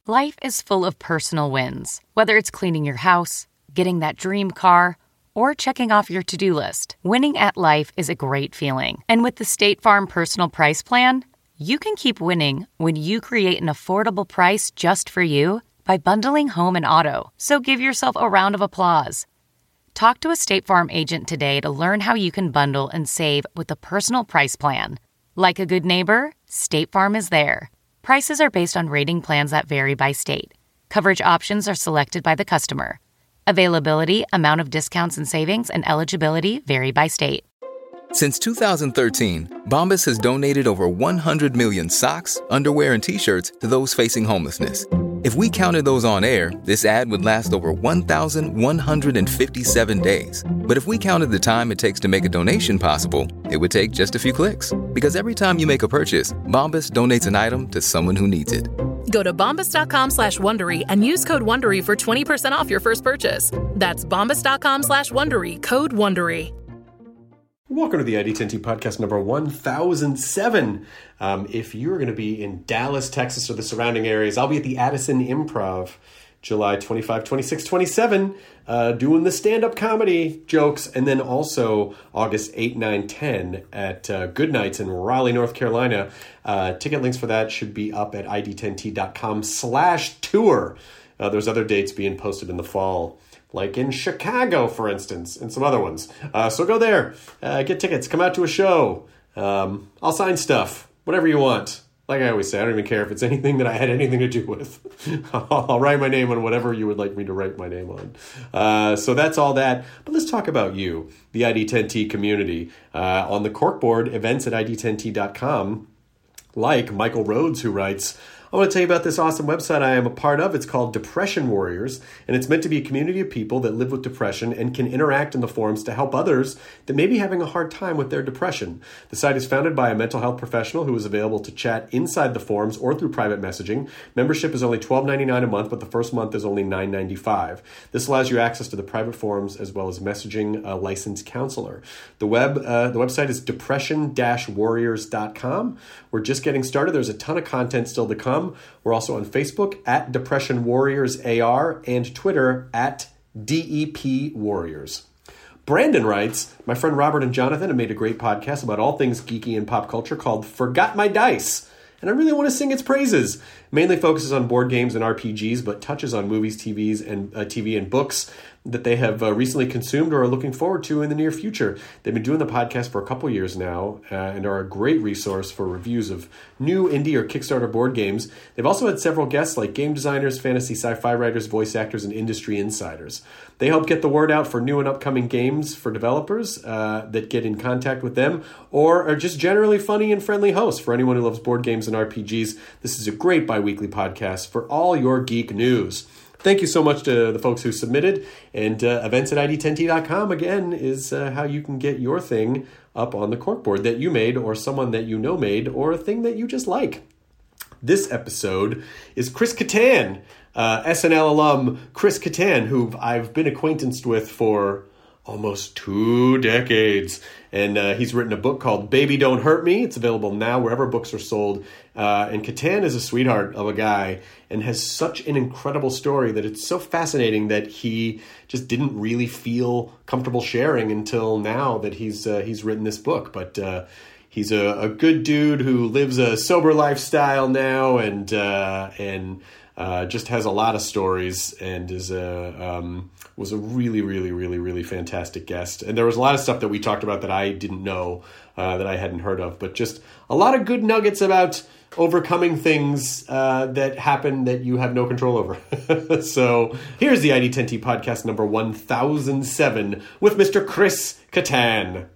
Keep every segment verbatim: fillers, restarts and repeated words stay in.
Life is full of personal wins, whether it's cleaning your house, getting that dream car, or checking off your to-do list. Winning at life is a great feeling. And with the State Farm Personal Price Plan, you can keep winning when you create an affordable price just for you by bundling home and auto. So give yourself a round of applause. Talk to a State Farm agent today to learn how you can bundle and save with the Personal Price Plan. Like a good neighbor, State Farm is there. Prices are based on rating plans that vary by state. Coverage options are selected by the customer. Availability, amount of discounts and savings, and eligibility vary by state. Since two thousand thirteen, Bombas has donated over one hundred million socks, underwear, and T-shirts to those facing homelessness. If we counted those on air, this ad would last over one thousand one hundred fifty-seven days. But if we counted the time it takes to make a donation possible, it would take just a few clicks. Because every time you make a purchase, Bombas donates an item to someone who needs it. Go to bombas.com slash Wondery and use code Wondery for twenty percent off your first purchase. That's bombas.com slash Wondery, code Wondery. Welcome to the I D ten T podcast number one thousand seven. Um, if you're going to be in Dallas, Texas, or the surrounding areas, I'll be at the Addison Improv July twenty-fifth, twenty-sixth, twenty-seventh, uh, doing the stand-up comedy jokes. And then also August eighth, ninth, tenth at uh, Good Nights in Raleigh, North Carolina. Uh, ticket links for that should be up at I D ten T dot com slash tour. Uh, there's other dates being posted in the fall, like in Chicago, for instance, and some other ones. Uh, so go there, uh, get tickets, come out to a show. Um, I'll sign stuff, whatever you want. Like I always say, I don't even care if it's anything that I had anything to do with. I'll write my name on whatever you would like me to write my name on. Uh, so that's all that. But let's talk about you, the I D ten T community. Uh, on the corkboard, events at I D ten T dot com, like Michael Rhodes, who writes, I want to tell you about this awesome website I am a part of. It's called Depression Warriors, and it's meant to be a community of people that live with depression and can interact in the forums to help others that may be having a hard time with their depression. The site is founded by a mental health professional who is available to chat inside the forums or through private messaging. Membership is only twelve ninety-nine a month, but the first month is only nine ninety-five. This allows you access to the private forums as well as messaging a licensed counselor. The web, uh, the website is depression dash warriors dot com. We're just getting started. There's a ton of content still to come. We're also on Facebook at Depression Warriors A R and Twitter at D E P Warriors. Brandon writes, my friend Robert and Jonathan have made a great podcast about all things geeky and pop culture called Forgot My Dice. And I really want to sing its praises. It mainly focuses on board games and R P Gs, but touches on movies, T Vs, and uh, T V and books that they have uh, recently consumed or are looking forward to in the near future. They've been doing the podcast for a couple years now uh, and are a great resource for reviews of new indie or Kickstarter board games. They've also had several guests like game designers, fantasy sci-fi writers, voice actors, and industry insiders. They help get the word out for new and upcoming games for developers uh, that get in contact with them, or are just generally funny and friendly hosts for anyone who loves board games and R P Gs. This is a great bi-weekly podcast for all your geek news. Thank you so much to the folks who submitted. And uh, events at I D ten T dot com, again, is uh, how you can get your thing up on the corkboard that you made, or someone that you know made, or a thing that you just like. This episode is Chris Kattan, uh, S N L alum Chris Kattan, who I've been acquaintanced with for almost two decades. And uh, he's written a book called Baby Don't Hurt Me. It's available now wherever books are sold. Uh, and Kattan is a sweetheart of a guy and has such an incredible story that it's so fascinating that he just didn't really feel comfortable sharing until now that he's uh, he's written this book. But uh, he's a, a good dude who lives a sober lifestyle now and uh, and uh, just has a lot of stories and is a um, was a really, really, really, really fantastic guest. And there was a lot of stuff that we talked about that I didn't know, uh, that I hadn't heard of, but just a lot of good nuggets about overcoming things uh, that happen that you have no control over. So here's the I D ten T podcast number one thousand seven with Mister Chris Kattan.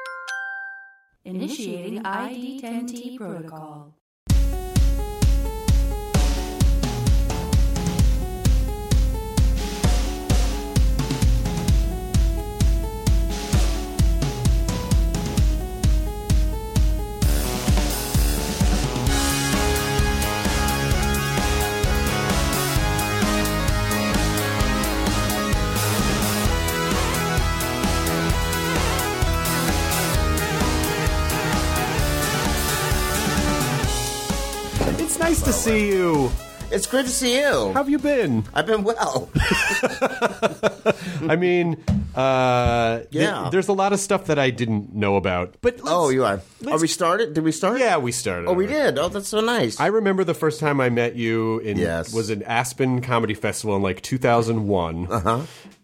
Initiating I D ten T protocol. Nice to see you. It's good to see you. How have you been? I've been well. I mean, uh, yeah. th- there's a lot of stuff that I didn't know about. But oh, you are. Are we started? Did we start? Yeah, we started. Oh, we did. Oh, that's so nice. I remember the first time I met you in yes. was an Aspen Comedy Festival in like two thousand one. Uh huh.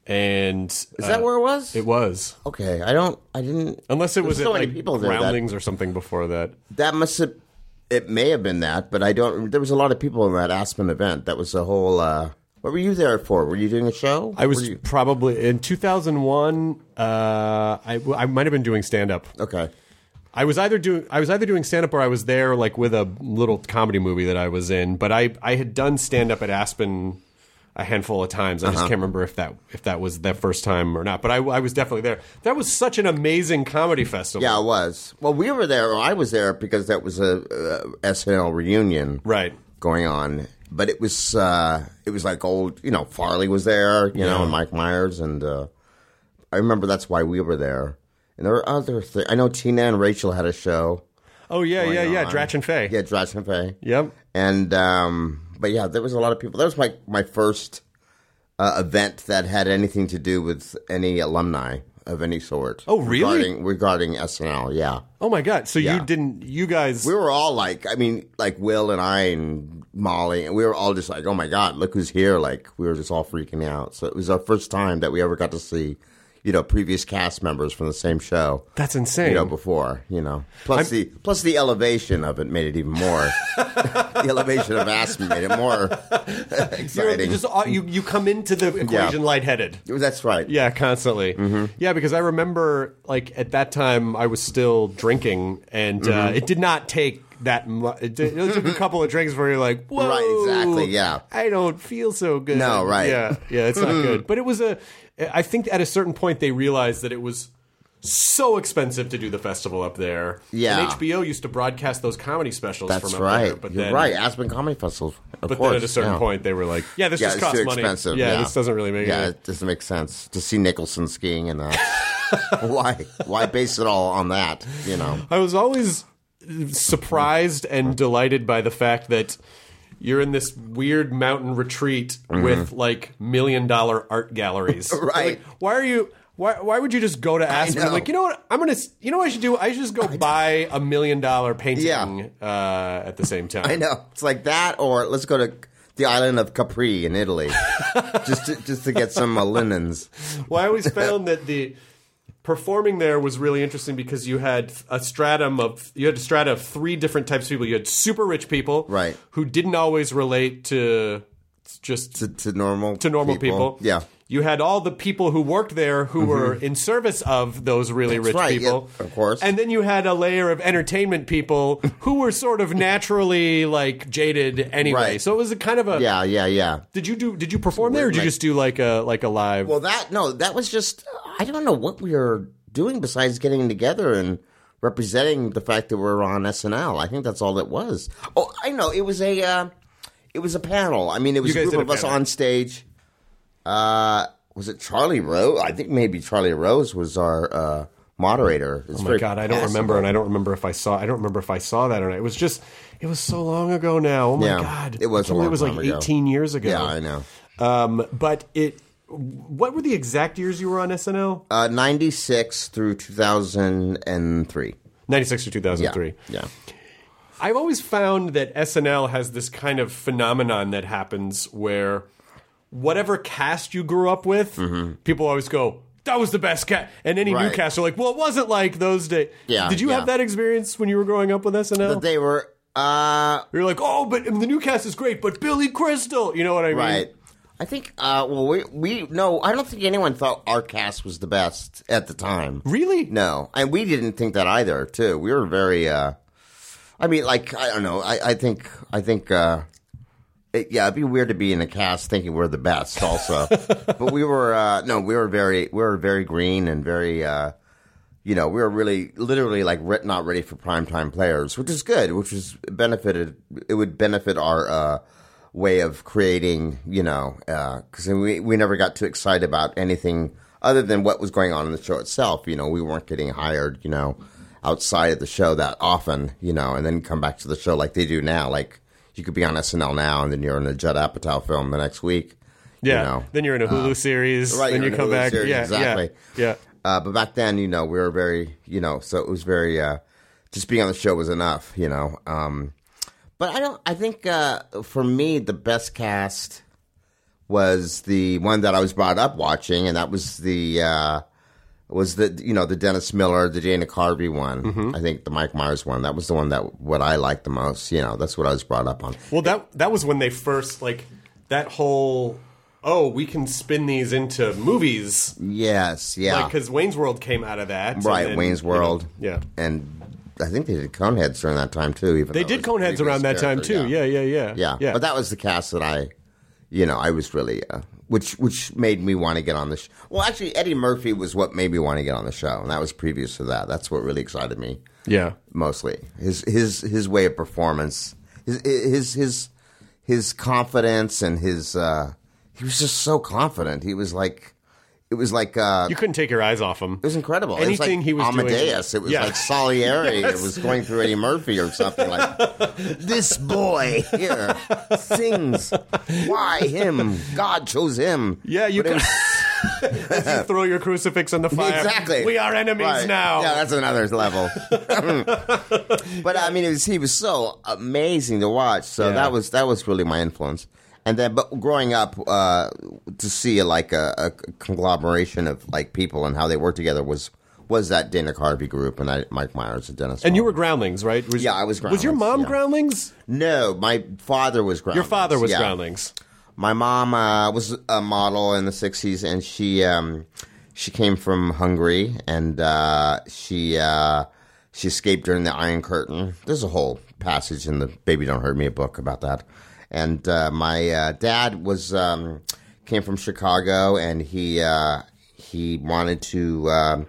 And is uh, that where it was? It was. Okay, I don't. I didn't. Unless it was so at many like people there Groundlings that, or something before that. That must have. It may have been that, but I don't. There was a lot of people in that Aspen event. That was a whole. Uh, what were you there for? Were you doing a show? I was you... probably in two thousand one. Uh, I I might have been doing stand up. Okay. I was either doing I was either doing stand up or I was there like with a little comedy movie that I was in. But I I had done stand up at Aspen a handful of times. I just uh-huh. can't remember if that if that was the first time or not. But I, I was definitely there. That was such an amazing comedy festival. Yeah, it was. Well, we were there. Or I was there because that was a, a S N L reunion, right, going on. But it was uh, it was like old. You know, Farley was there. You yeah. know, and Mike Myers, and uh, I remember that's why we were there. And there were other things. I know Tina and Rachel had a show. Oh yeah, yeah, on. yeah. Dratch and Faye. Yeah, Dratch and Faye. Yep. And. Um, But yeah, there was a lot of people. That was my my first uh, event that had anything to do with any alumni of any sort. Oh, really? Regarding, regarding S N L, yeah. Oh my God! So yeah. you didn't? You guys? We were all like, I mean, like Will and I and Molly, and we were all just like, oh my God, look who's here! Like we were just all freaking out. So it was our first time that we ever got to see, you know, previous cast members from the same show. That's insane. You know, before, you know. Plus I'm, the plus the elevation of it made it even more. The elevation of Aspen made it more exciting. Just, you you come into the equation yeah. lightheaded. That's right. Yeah, constantly. Mm-hmm. Yeah, because I remember, like, at that time, I was still drinking, and mm-hmm. uh, it did not take that much. It, it took a couple of drinks where you're like, whoa. Right, exactly, yeah. I don't feel so good. No, right. Yeah, yeah, it's not good. But it was a... I think at a certain point they realized that it was so expensive to do the festival up there. Yeah. And H B O used to broadcast those comedy specials That's from up right. there. But You're then, right. Aspen Comedy Festival, of But course. then at a certain yeah. point they were like, yeah, this yeah, just it's costs too money. expensive. Yeah, Yeah, this doesn't really make yeah, it. it doesn't make sense to see Nicholson skiing and that. Why? Why base it all on that, you know? I was always surprised and delighted by the fact that you're in this weird mountain retreat mm-hmm. with like million dollar art galleries. Right. Like, why are you... Why why would you just go to Aspen? I'm like, you know what? I'm gonna. You know what I should do? I should just go buy a million dollar painting yeah. uh, at the same time. I know. It's like that, or let's go to the island of Capri in Italy, just to, just to get some uh, linens. Well, I always found that the performing there was really interesting because you had a stratum of you had a strata of three different types of people. You had super rich people, right, who didn't always relate to just to, to normal to normal people. people. Yeah. You had all the people who worked there who mm-hmm. were in service of those really That's rich right, people. Yeah, of course. And then you had a layer of entertainment people who were sort of naturally like jaded anyway. Right. So it was a kind of a Yeah, yeah, yeah. Did you do did you perform there or did like, you just do like a like a live Well, that no, that was just I don't know what we were doing besides getting together and representing the fact that we're on S N L. I think that's all it was. Oh, I know. It was a uh, it was a panel. I mean, it was You a guys group did a of us panel. on stage. Uh, was it Charlie Rose? I think maybe Charlie Rose was our uh, moderator. It's Oh my very god, I don't possible. remember, and I don't remember if I saw. I don't remember if I saw that or not. It was just, it was so long ago now. Oh my Yeah, god, it was I a can't believe long It was like time ago. eighteen years ago. Yeah, I know. Um, but it. What were the exact years you were on S N L? Uh, ninety-six through two thousand three. ninety-six to two thousand three. Yeah. yeah. I've always found that S N L has this kind of phenomenon that happens where whatever cast you grew up with, mm-hmm. people always go, that was the best cast. And any Right. new cast are like, well, it wasn't like those days. Yeah, Did you yeah. have that experience when you were growing up with S N L? But they were... Uh, You're like, oh, but the new cast is great, but Billy Crystal. You know what I mean? right. I think, uh, well, we, we, no, I don't think anyone thought our cast was the best at the time. Really? No. And we didn't think that either, too. We were very, uh, I mean, like, I don't know. I, I think, I think, uh, it, yeah, it'd be weird to be in a cast thinking we're the best also. But we were, uh, no, we were very, we were very green and very, uh, you know, we were really, literally, like, re- not ready for primetime players, which is good, which is benefited, it would benefit our, uh, way of creating, you know, because uh, we we never got too excited about anything other than what was going on in the show itself. You know, we weren't getting hired, you know, outside of the show that often, you know, and then come back to the show like they do now. Like, you could be on S N L now, and then you're in a Judd Apatow film the next week. Yeah. You know? Then you're in a Hulu uh, series. Right. Then you in a come Hulu back. Series, Yeah. exactly. Yeah. yeah. Uh, but back then, you know, we were very, you know, so it was very, uh, just being on the show was enough, you know. Um, but I don't, I think uh, for me, the best cast was the one that I was brought up watching, and that was the, uh, was the, you know, the Dennis Miller, the Dana Carvey one. Mm-hmm. I think the Mike Myers one. That was the one that, what I liked the most, you know, that's what I was brought up on. Well, that that was when they first, like, that whole, oh, we can spin these into movies. Yes, yeah. Like, because Wayne's World came out of that. Right, and, and, Wayne's World. You know, yeah. And I think they did Coneheads during that time, too. Even They though did it was a Coneheads around that time, character, too. Yeah. Yeah, yeah, yeah. Yeah. yeah. But that was the cast that I, you know, I was really, uh, which which made me want to get on the show. Well, actually, Eddie Murphy was what made me want to get on the show, and that was previous to that. That's what really excited me. Yeah. Mostly. His his his way of performance, his his his, his confidence, and his, uh, he was just so confident. He was like, it was like, uh, You couldn't take your eyes off him. it was incredible. Anything it was like he was doing- Amadeus. It was Yeah. like Salieri. Yes. It was going through Eddie Murphy or something like, this boy here sings. Why him? God chose him. Yeah, you But it can was- As you throw your crucifix in the fire. Exactly. We are enemies Right. now. Yeah, that's another level. But I mean, it was, he was so amazing to watch. So Yeah. that was that was really my influence. And then, but growing up, uh, to see like a, a conglomeration of like people and how they work together was was that Dana Carvey group and I, Mike Myers and Dennis. And you Hall. were Groundlings, right? Was, Yeah, I was Was your Groundlings, mom yeah. Groundlings? No, my father was Groundlings. Your father was yeah. Groundlings. My mom uh, was a model in the sixties, and she um, she came from Hungary, and uh, she uh, she escaped during the Iron Curtain. There's a whole passage in the Baby Don't Hurt Me book about that. And uh, my uh, dad was um, came from Chicago, and he uh, he wanted to. Um,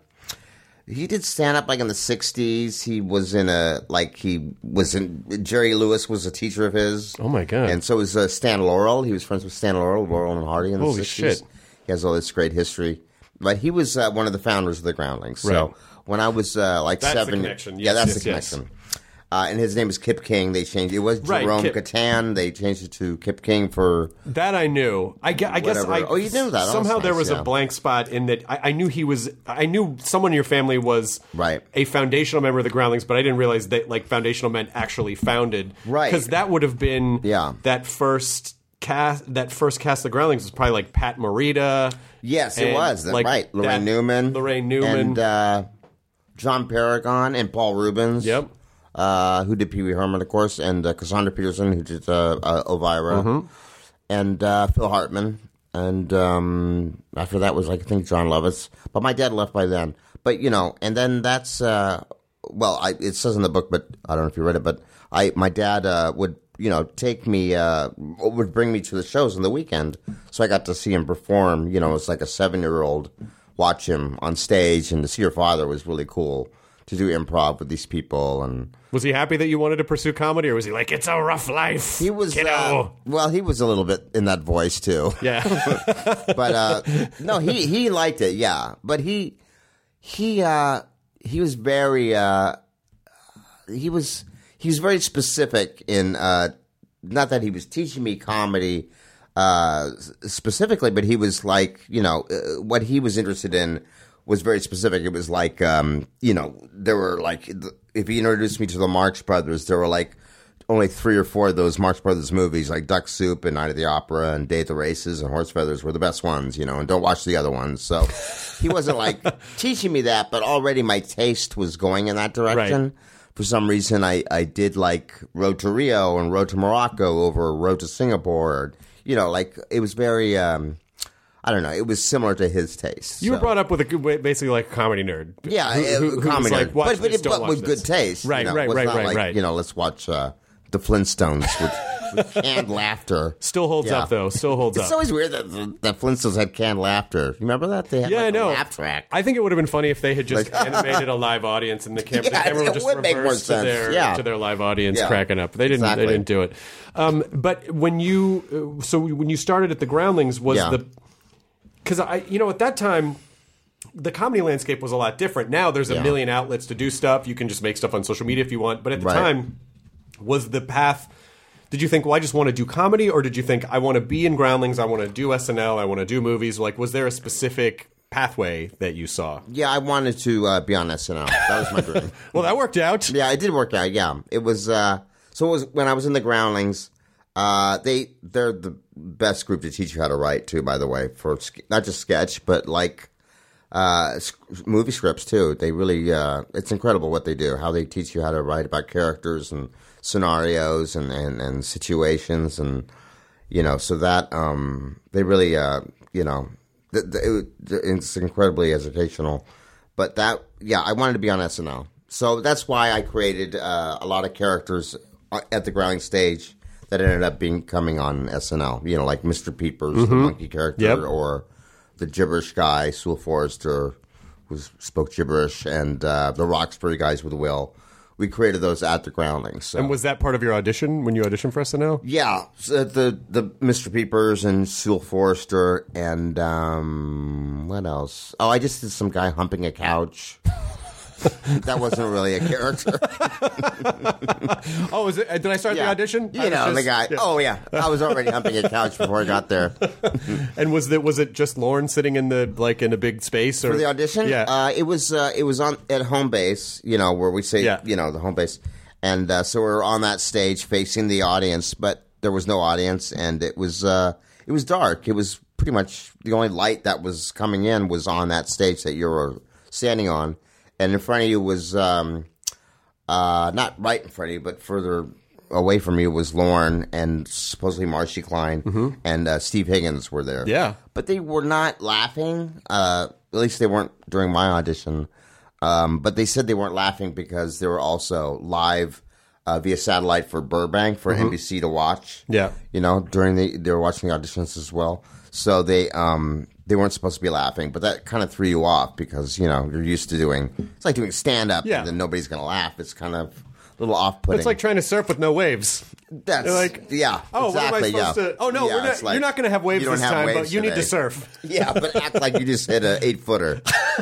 He did stand up like in the sixties. He was in a like he was in Jerry Lewis was a teacher of his. Oh my God. And so was uh, Stan Laurel. He was friends with Stan Laurel, Laurel and Hardy in the Holy sixties. shit. He has all this great history. But he was uh, one of the founders of the Groundlings. So Right. when I was uh, like That's the seven, connection. yeah, Yes, that's yes, the yes. connection. Uh, and his name is Kip King. They changed it. was Right, Jerome Kip. Catan. They changed it to Kip King for That I knew. I, gue- I guess Whatever. I Oh, you knew that. That was somehow there nice, was a yeah. blank spot in that I, I knew he was. I knew someone in your family was Right. a foundational member of the Groundlings, but I didn't realize that like foundational meant actually founded. Right. Because that would have been Yeah. that first cast. That first cast of the Groundlings was probably like Pat Morita. Yes, it and, was. like, right. Lorraine that- Newman. Lorraine Newman. And uh, John Paragon and Paul Rubens. Yep. Uh, who did Pee Wee Herman, of course, and uh, Cassandra Peterson, who did uh, uh, Elvira. Mm-hmm. And uh, Phil Hartman. And um, after that was, like, I think, John Lovitz. But my dad left by then. But, you know, and then that's, uh, well, I, it says in the book, but I don't know if you read it, but I my dad uh, would, you know, take me, uh, would bring me to the shows on the weekend. So I got to see him perform, you know, as like a seven-year-old, watch him on stage. And to see your father was really cool to do improv with these people. And Was he happy that you wanted to pursue comedy, or was he like, "It's a rough life"? he was, kiddo? uh, well, he was a little bit in that voice, too. Yeah. But uh, no, he he liked it, yeah. But he he uh, he was very uh, he was he was very specific in uh, not that he was teaching me comedy uh, specifically, but he was like, you know, uh, what he was interested in was very specific. It was like, um, you know, there were like, if he introduced me to the Marx Brothers, there were like only three or four of those Marx Brothers movies, like Duck Soup and Night at the Opera and Day at the Races and Horse Feathers were the best ones, you know, and don't watch the other ones. So he wasn't like teaching me that, but already my taste was going in that direction. Right. For some reason, I, I did like Road to Rio and Road to Morocco over Road to Singapore. You know, like it was very, um, I don't know, it was similar to his taste. You were so. brought up with a good- basically like a comedy nerd. Yeah, Who- uh, who- who was comedy like, nerd. "Watch but, but, this, it- don't but watch with this." good taste. Right, you know? right, It was right, not right, like, right. You know, let's watch uh, the Flintstones with, with canned laughter. Still holds Yeah. up though. Still holds It's up. always weird that the, the Flintstones had canned laughter. You remember that? They had Yeah, like I know. a laugh track. I think it would have been funny if they had just Like- animated a live audience and the, cam- the Yeah, camera it would just would make more reverse to sense. their Yeah. to their live audience Yeah. cracking up. They didn't. Exactly. They didn't do it. Um, but when you, uh, so when you started at the Groundlings, was Yeah. the because I, you know, at that time, the comedy landscape was a lot different. Now there's a Yeah. million outlets to do stuff. You can just make stuff on social media if you want. But at the Right. time, was the path Did you think, well, I just want to do comedy, or did you think, I want to be in Groundlings, I want to do S N L, I want to do movies? Like, was there a specific pathway that you saw? Yeah, I wanted to uh, be on S N L. That was my dream. Well, that worked out. Yeah, it did work out. Yeah, it was. Uh, so it was when I was in the Groundlings. Uh, they they're the best group to teach you how to write too. By the way, for not just sketch, but like uh, movie scripts too. They really uh, it's incredible what they do. How they teach you how to write about characters and scenarios and, and, and situations, and you know, so that um, they really uh, you know. It, it's incredibly educational, but that yeah, I wanted to be on S N L, so that's why I created uh, a lot of characters at the Groundling stage that ended up being coming on S N L. You know, like Mister Peepers, mm-hmm. the monkey character, yep. or the gibberish guy, Sewell Forrester, who spoke gibberish, and uh, the Roxbury guys with Will. We created those at the Groundlings. So. And was that part of your audition when you auditioned for S N L? Yeah, so the the Mister Peepers and Sewell Forrester and um, what else? Oh, I just did some guy humping a couch. That wasn't really a character. Oh, was it? Did I start yeah. the audition? You know, just, the guy. Yeah. Oh, yeah. I was already humping a couch before I got there. And was it was it just Lorne sitting in the like in a big space or for the audition? Yeah, uh, it was uh, it was on at home base. You know, where we say yeah. you know the home base, and uh, so we were on that stage facing the audience, but there was no audience, and it was uh, it was dark. It was pretty much the only light that was coming in was on that stage that you were standing on. And in front of you was, um, uh, not right in front of you, but further away from you was Lorne and supposedly Marcy Klein mm-hmm. and uh, Steve Higgins were there. Yeah. But they were not laughing. Uh, at least they weren't during my audition. Um, but they said they weren't laughing because they were also live uh, via satellite for Burbank for mm-hmm. N B C to watch. Yeah. You know, during the, they were watching the auditions as well. So they, um, they weren't supposed to be laughing, but that kind of threw you off because, you know, you're used to doing, it's like doing stand-up yeah. and then nobody's going to laugh. It's kind of a little off-putting. It's like trying to surf with no waves. That's, you're like, yeah, oh, exactly, what am I supposed yeah. to, oh, no, yeah, we're not, like, you're not going to have waves this have time, waves but you today. need to surf. Yeah, but act like you just hit an eight-footer.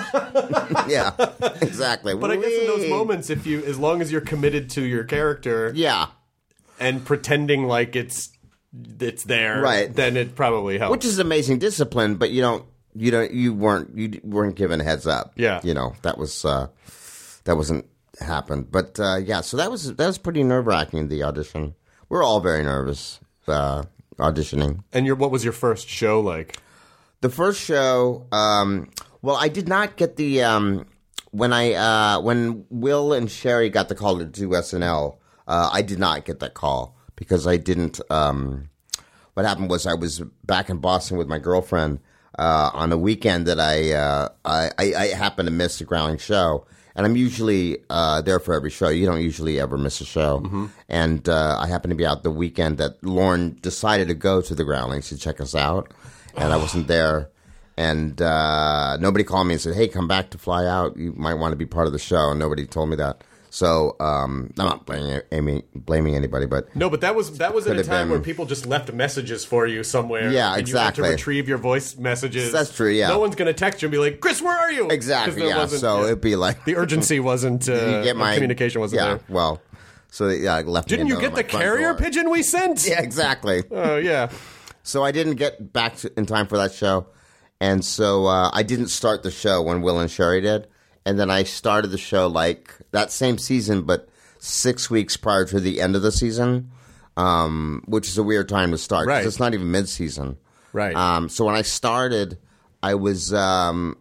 Yeah, exactly. But I guess in those moments, if you, as long as you're committed to your character yeah, and pretending like it's, it's there, right. then it probably helps. Which is amazing discipline, but you don't, you don't, you weren't, you weren't given a heads up. Yeah, you know that was uh, that wasn't happened. But uh, yeah, so that was that was pretty nerve wracking. The audition, we're all very nervous uh, auditioning. And your what was your first show like? The first show, um, well, I did not get the um, when I uh, when Will and Sherry got the call to do S N L. Uh, I did not get that call. Because I didn't, um, what happened was I was back in Boston with my girlfriend uh, on a weekend that I, uh, I, I, I happened to miss the Groundling show. And I'm usually uh, there for every show. You don't usually ever miss a show. Mm-hmm. And uh, I happened to be out the weekend that Lorne decided to go to the Groundlings to check us out. And I wasn't there. And uh, nobody called me and said, hey, come back to fly out. You might want to be part of the show. And nobody told me that. So um, I'm not blaming, blaming anybody, but no, but that was that was at a time been, where people just left messages for you somewhere. Yeah, and exactly. You had to retrieve your voice messages. That's true. Yeah, no one's going to text you and be like, "Chris, where are you?" Exactly. Yeah. So yeah. It'd be like the urgency wasn't. Uh, Did you get my communication wasn't yeah, there. Well, so yeah, I left. Didn't you get the carrier door. pigeon we sent? Yeah, exactly. Oh yeah. So I didn't get back to, in time for that show, and so uh, I didn't start the show when Will and Sherry did, and then I started the show like that same season, but six weeks prior to the end of the season, um, which is a weird time to start. Right. It's not even mid-season. Right. Um, so when I started, I was um,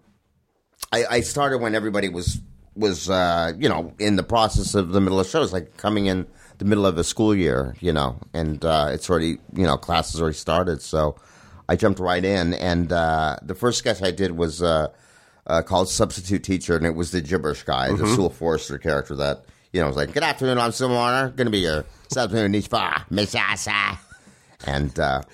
I, I started when everybody was was uh, you know in the process of the middle of shows, like coming in the middle of the school year, you know, and uh, it's already you know classes already started. So I jumped right in, and uh, the first sketch I did was uh, uh, called Substitute Teacher, and it was the gibberish guy, mm-hmm. the Sewell Forrester character that. You know, it was like, good afternoon, I'm Sewell Warner. Going to be your substitute for Miss Asa. And, uh,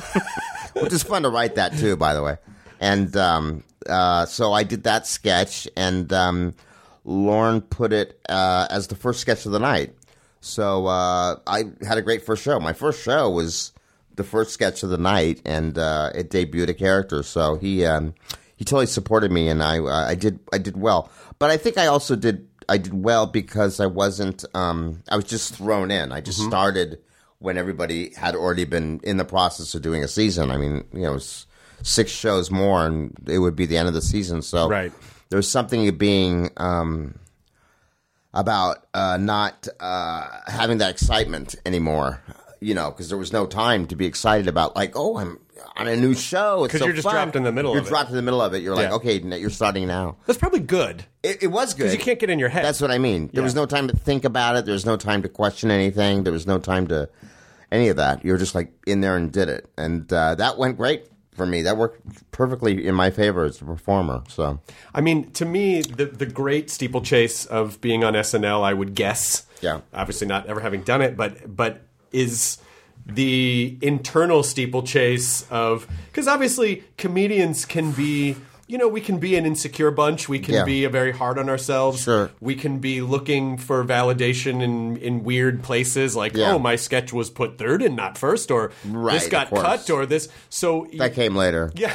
which is fun to write that too, by the way. And um, uh, so I did that sketch, and um, Lorne put it uh, as the first sketch of the night. So uh, I had a great first show. My first show was the first sketch of the night, and uh, it debuted a character. So he um, he totally supported me, and I I did I did well. But I think I also did. I did well because I wasn't, um, I was just thrown in. I just mm-hmm. started when everybody had already been in the process of doing a season. I mean, you know, it was six shows more, and it would be the end of the season. So right. there was something being um, about uh, not uh, having that excitement anymore, you know, because there was no time to be excited about, like, oh, I'm on a new show. It's Because so you're just fun. dropped in the middle You're of it. dropped in the middle of it. You're like, Yeah. okay, you're starting now. That's probably good. It, it was good. Because you can't get in your head. That's what I mean. There Yeah. was no time to think about it. There was no time to question anything. There was no time to any of that. You were just like in there and did it. And uh, that went great for me. That worked perfectly in my favor as a performer. So, I mean, to me, the the great steeplechase of being on S N L, I would guess, Yeah. obviously not ever having done it, but but is the internal steeplechase of, because obviously comedians can be, you know, we can be an insecure bunch. We can Yeah. be very hard on ourselves. Sure. We can be looking for validation in, in weird places, like, Yeah. oh, my sketch was put third and not first, or Right, this got of course. cut, or this. So that came later. yeah.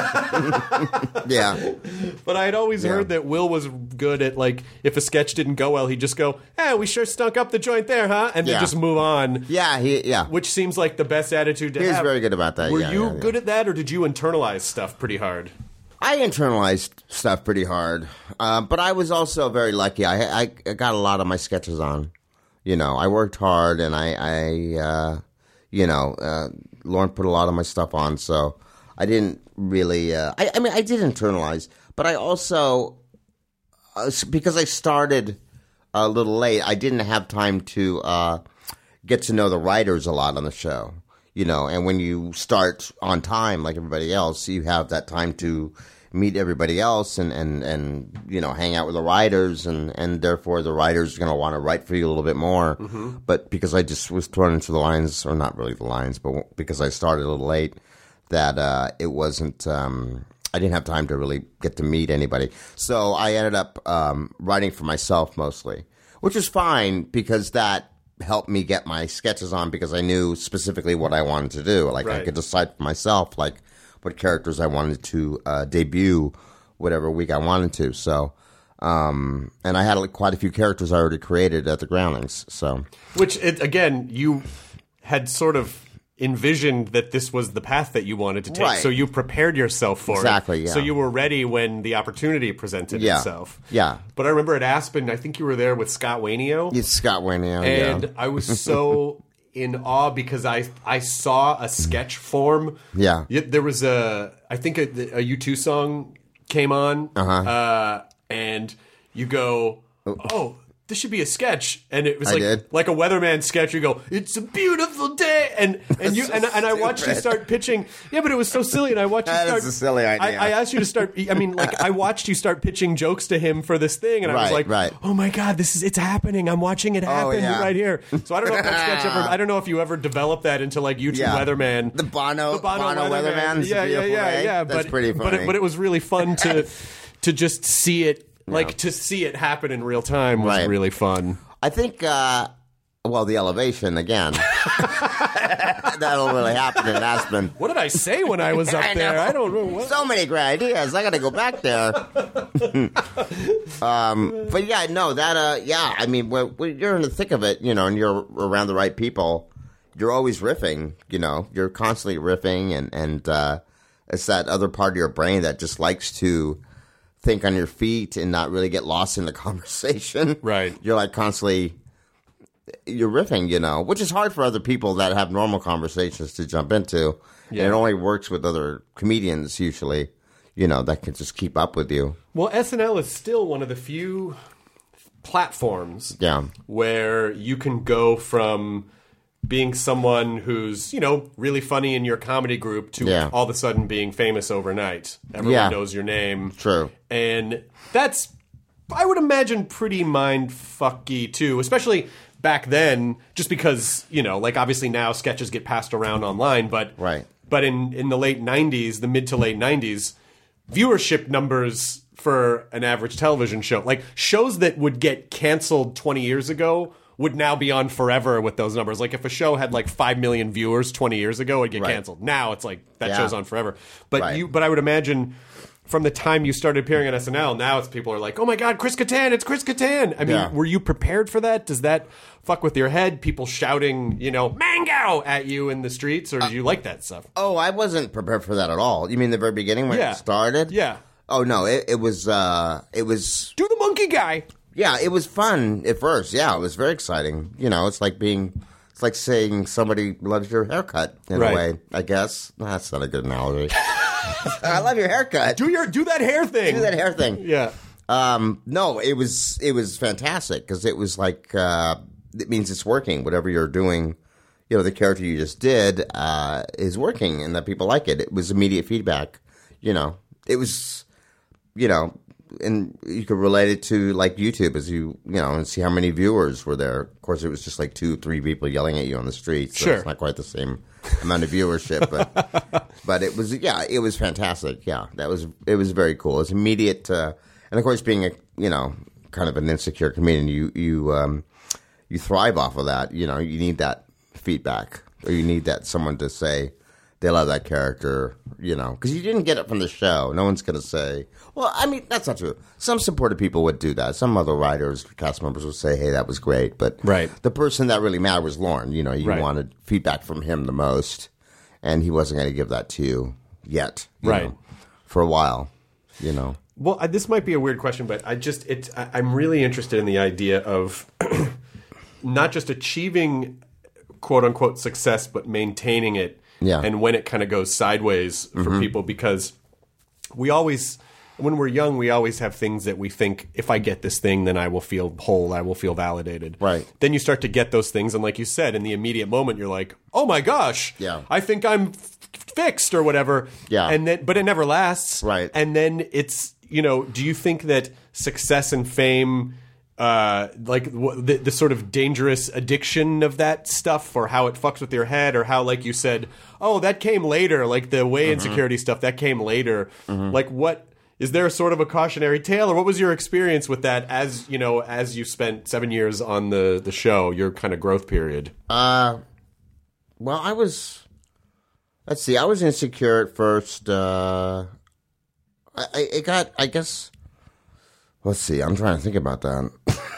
Yeah. But I had always Yeah. heard that Will was good at, like, if a sketch didn't go well, he'd just go, "Hey, we sure stunk up the joint there, huh?" And then Yeah. just move on. Yeah. He, yeah. Which seems like the best attitude to He was have. very good about that. Were Yeah, you yeah, yeah. good at that, or did you internalize stuff pretty hard? I internalized stuff pretty hard, uh, but I was also very lucky. I, I I got a lot of my sketches on. You know, I worked hard, and I, I uh, you know, uh, Lauren put a lot of my stuff on, so I didn't really. Uh, I, I mean, I did internalize, but I also uh, because I started a little late, I didn't have time to uh, get to know the writers a lot on the show. You know, and when you start on time like everybody else, you have that time to meet everybody else and, and, and you know, hang out with the writers, and, and therefore the writers are going to want to write for you a little bit more. Mm-hmm. But because I just was thrown into the lines, or not really the lines, but because I started a little late, that uh, it wasn't um, – I didn't have time to really get to meet anybody. So I ended up um, writing for myself mostly, which was fine because that – helped me get my sketches on, because I knew specifically what I wanted to do. Like Right. I could decide for myself, like what characters I wanted to uh, debut, whatever week I wanted to. So, um, and I had like, quite a few characters I already created at the Groundlings. So, Which, it, again, you had sort of envisioned that this was the path that you wanted to take, Right. so you prepared yourself for Exactly, it. yeah. So you were ready when the opportunity presented Yeah. itself. Yeah. But I remember at Aspen, I think you were there with Scott Wainio. it's Scott Wainio. And yeah. I was so in awe because I I saw a sketch form. Yeah. Y- There was a, I think a, a U two song came on, Uh-huh. uh, and you go, oh, this should be a sketch. And it was I like did. like a weatherman sketch. You go, it's a beautiful day. And and you and, and I watched you stupid. start pitching. Yeah, but it was so silly. And I watched you That start. is a silly idea. I, I asked you to start. I mean, like I watched you start pitching jokes to him for this thing. And I was Right, like, right. oh my God, this is, it's happening. I'm watching it happen yeah. right here. So I don't know if that sketch ever, I don't know if you ever developed that into like YouTube Yeah. Weatherman. The Bono- the Bono, Bono Weatherman. Weatherman is a Yeah, yeah, beautiful yeah, day. yeah. That's but, pretty But it, funny. but it was really fun to, to just see it, like to see it happen in real time was Right. really fun. I think, uh, well, the elevation again. That'll really happen in Aspen. What did I say when I was up I there? know. I don't know. What? So many great ideas. I got to go back there. um, but yeah, no, that, uh, yeah, I mean, when, when you're in the thick of it, you know, and you're around the right people, you're always riffing, you know, you're constantly riffing, and, and, uh, it's that other part of your brain that just likes to think on your feet and not really get lost in the conversation. Right. You're like constantly, you're riffing, you know, which is hard for other people that have normal conversations to jump into. Yeah. And it only works with other comedians usually, you know, that can just keep up with you. Well, S N L is still one of the few platforms Yeah. where you can go from being someone who's, you know, really funny in your comedy group to Yeah. all of a sudden being famous overnight. Everyone Yeah. knows your name. True. And that's, I would imagine, pretty mind-fucky, too, especially back then, just because, you know, like, obviously now sketches get passed around online, but Right. but in, in the late nineties, the mid to late nineties, viewership numbers for an average television show, like shows that would get canceled twenty years ago would now be on forever with those numbers. Like if a show had like five million viewers twenty years ago, it'd get Right. canceled. Now it's like that Yeah. show's on forever. But Right. you, but I would imagine from the time you started appearing on S N L, now it's people are like, oh my God, Chris Kattan, it's Chris Kattan. I mean, Yeah. were you prepared for that? Does that fuck with your head? People shouting, you know, mango at you in the streets, or did you like that stuff? Oh, I wasn't prepared for that at all. You mean the very beginning when Yeah. it started? Yeah. Oh no, it, it was uh, it was Do the monkey guy. yeah, it was fun at first. Yeah, it was very exciting. You know, it's like being it's like saying somebody loves your haircut in Right. a way. I guess that's not a good analogy. I love your haircut. Do your do that hair thing. Do that hair thing. Yeah. Um, no, it was it was fantastic because it was like uh, it means it's working. Whatever you're doing, you know, the character you just did uh, is working, and that people like it. It was immediate feedback. You know, it was, you know, and you could relate it to like YouTube as you you know and see how many viewers were there. Of course, it was just like two, three people yelling at you on the street. So Sure. it's not quite the same amount of viewership, but but it was yeah, it was fantastic. Yeah, that was it was very cool. It was immediate. Uh, And of course, being a you know kind of an insecure comedian, you you um, you thrive off of that. You know, you need that feedback, or you need that someone to say they love that character. You know, because you didn't get it from the show. No one's going to say, well, I mean, that's not true. Some supportive people would do that. Some other writers, cast members would say, hey, that was great. But Right. the person that really mattered was Lorne. You know, you Right. wanted feedback from him the most, and he wasn't going to give that to you yet. you Right. know, for a while, you know. Well, I, this might be a weird question, but I just it's I, I'm really interested in the idea of not just achieving quote unquote success, but maintaining it. Yeah. And when it kind of goes sideways for Mm-hmm. people, because we always, when we're young, we always have things that we think, if I get this thing, then I will feel whole, I will feel validated. Right. Then you start to get those things, and like you said, in the immediate moment, you're like, oh my gosh, Yeah. I think I'm f- fixed or whatever. Yeah. And then, but it never lasts. Right. And then it's, you know, do you think that success and fame, uh, like w- the, the sort of dangerous addiction of that stuff, or how it fucks with your head, or how, like you said, oh, that came later, like the way insecurity stuff, that came later. Like, what is there sort of a cautionary tale, or what was your experience with that as, you know, as you spent seven years on the, the show, your kind of growth period? Uh, well, I was. Let's see. I was insecure at first. Uh, I, I it got. I guess. Let's see. I'm trying to think about that.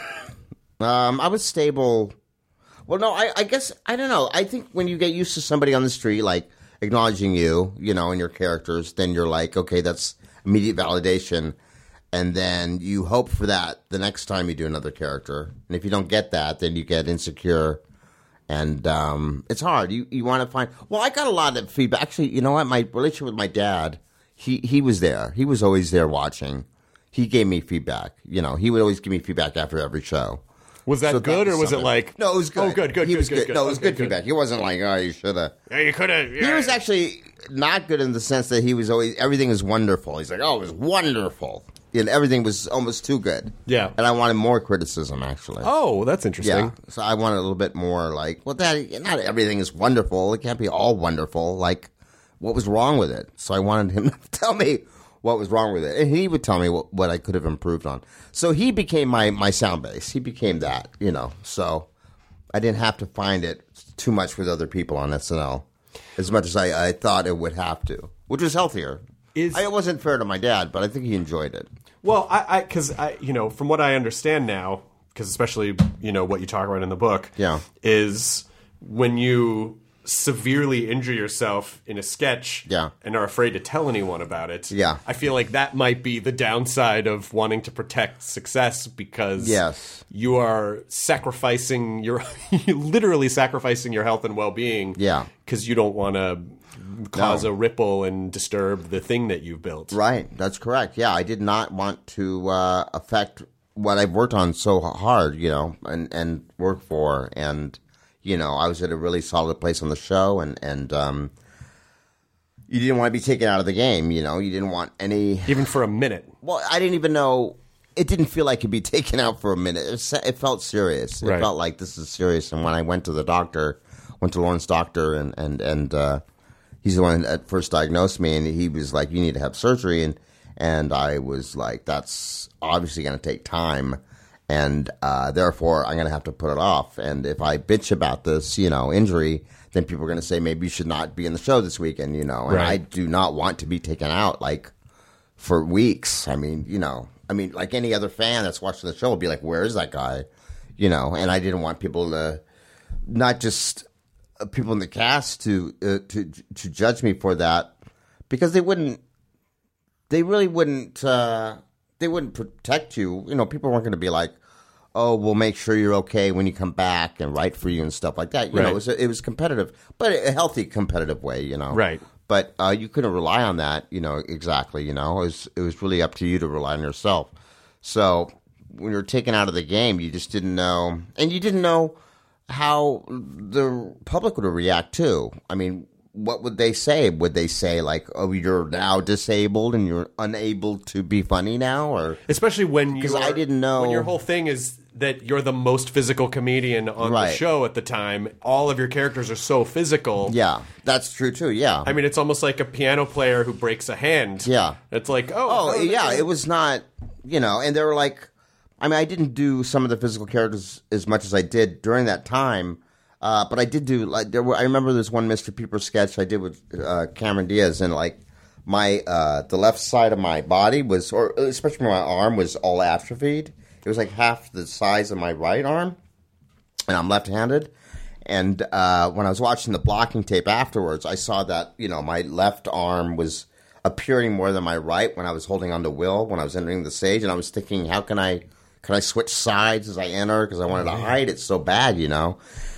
um, I was stable. Well, no. I, I guess I don't know. I think when you get used to somebody on the street, like acknowledging you, you know, and your characters, then you're like, okay, that's immediate validation. And then you hope for that the next time you do another character. And if you don't get that, then you get insecure. And um, it's hard. You you want to find. Well, I got a lot of feedback. Actually, you know what? My relationship with my dad, he he was there. He was always there watching. He gave me feedback. You know, he would always give me feedback after every show. Was that So good, or was it something. like... No, it was good. Oh, good, good, He good, was good, good. good. No, it was Okay, good feedback. He wasn't like, oh, you should have. Yeah, you could have... He was actually not good in the sense that he was always, everything is wonderful. He's like, oh, it was wonderful. And everything was almost too good. Yeah. And I wanted more criticism, actually. Oh, that's interesting. Yeah. So I wanted a little bit more like, well, Dad, not everything is wonderful. It can't be all wonderful. Like, what was wrong with it? So I wanted him to tell me what was wrong with it. And he would tell me what, what I could have improved on. So he became my, my sound base. He became that, you know. So I didn't have to find it too much with other people on S N L as much as I, I thought it would have to, which was healthier. Is- I, it wasn't fair to my dad, but I think he enjoyed it. Well, I, because I, you know, from what I understand now, because especially, you know, what you talk about in the book, Yeah. is when you severely injure yourself in a sketch, Yeah. and are afraid to tell anyone about it. Yeah. I feel like that might be the downside of wanting to protect success, because Yes. you are sacrificing your, literally sacrificing your health and well-being, Yeah. because you don't want to cause a ripple and disturb the thing that you've built. Right, that's correct. Yeah, I did not want to uh, affect what I've worked on so hard, you know, and, and work for. And, you know, I was at a really solid place on the show, and, and um, you didn't want to be taken out of the game, you know. You didn't want any... Even for a minute. Well, I didn't even know... It didn't feel like it'd be taken out for a minute. It, was, it felt serious. It Right. felt like this is serious. And when I went to the doctor, went to Lawrence doctor, and, and, and uh, he's the one that at first diagnosed me, and he was like, you need to have surgery. And, and I was like, that's obviously going to take time. And uh, therefore, I'm going to have to put it off. And if I bitch about this, you know, injury, then people are going to say maybe you should not be in the show this weekend, you know. And Right. I do not want to be taken out, like, for weeks. I mean, you know, I mean, like any other fan that's watching the show will be like, where is that guy? You know, and I didn't want people to, not just uh, people in the cast to uh, to to judge me for that, because they wouldn't, they really wouldn't, uh, they wouldn't protect you. You know, people weren't going to be like, oh, we'll make sure you're okay when you come back and write for you and stuff like that. You Right. know, it was, it was competitive, but a healthy competitive way, you know. Right. But uh, you couldn't rely on that, you know, exactly, you know. It was, it was really up to you to rely on yourself. So when you were taken out of the game, you just didn't know. And you didn't know how the public would react, too. I mean, what would they say? Would they say, like, oh, you're now disabled and you're unable to be funny now? Or Especially when you 'Cause I didn't know- when your whole thing is that you're the most physical comedian on the Right. show at the time. All of your characters are so physical. Yeah, that's true, too, yeah. I mean, it's almost like a piano player who breaks a hand. Yeah. It's like, oh, Oh, how- yeah, it was not, you know, and they were like, I mean, I didn't do some of the physical characters as much as I did during that time, uh, but I did do, like, there were, I remember this one Mister Peeper sketch I did with uh, Cameron Diaz, and, like, my, uh, the left side of my body was, or especially my arm, was all atrophied. It was like half the size of my right arm, and I'm left-handed. And uh, when I was watching the blocking tape afterwards, I saw that, you know, my left arm was appearing more than my right when I was holding on to Will when I was entering the stage, and I was thinking, how can I can I switch sides as I enter, because I wanted to hide it so bad, you know.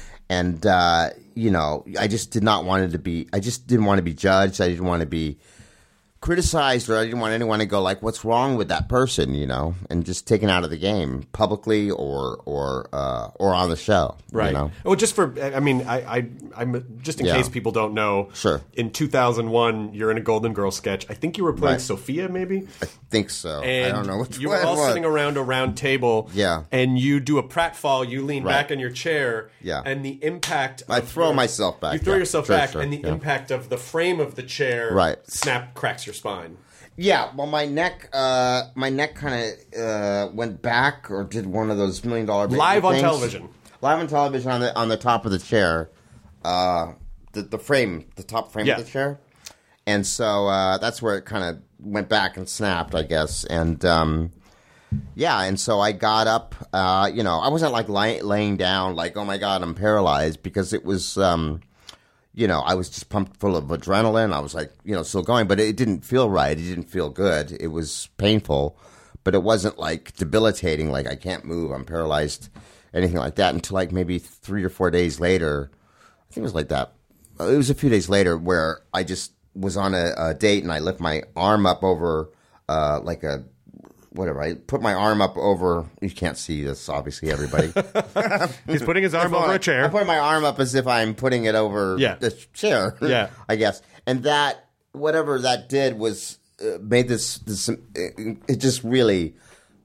And uh, you know, I just did not want it to be. I just didn't want to be judged. I didn't want to be criticized, or I didn't want anyone to go like, "What's wrong with that person?" You know, and just taken out of the game publicly or or uh, or on the show. Right. You know? Well, just for, I mean, I, I, I'm just in Yeah. case people don't know. Sure. In two thousand one, you're in a Golden Girls sketch. I think you were playing Right. Sophia, maybe. I think so. And I don't know which you one were it all was. sitting around a round table. Yeah. And you do a pratfall. You lean Right. back in your chair. Yeah. And the impact. I of throw your- myself back, You throw yeah. yourself Sure, back, sure, and the yeah. impact of the frame of the chair. Right. Snap cracks your spine. Yeah, well, my neck, uh, my neck kind of uh, went back, or did one of those million dollar baby Live on things. television. Live on television on the on the top of the chair, uh, the the frame, the top frame Yeah. of the chair, and so uh, that's where it kind of went back and snapped, I guess, and um, yeah, and so I got up. Uh, you know, I wasn't like lay, laying down, like, oh my god, I'm paralyzed, because it was. Um, You know, I was just pumped full of adrenaline. I was like, you know, still going, but it didn't feel right. It didn't feel good. It was painful, but it wasn't like debilitating, like I can't move, I'm paralyzed, anything like that, until like maybe three or four days later. I think it was like that. It was a few days later where I just was on a, a date and I lift my arm up over uh, like a, whatever. I put my arm up over, you can't see this, obviously, everybody. He's putting his arm over a chair. I put my arm up as if I'm putting it over Yeah. the chair. Yeah. I guess. And that, whatever that did was uh, made this, this, it, it just really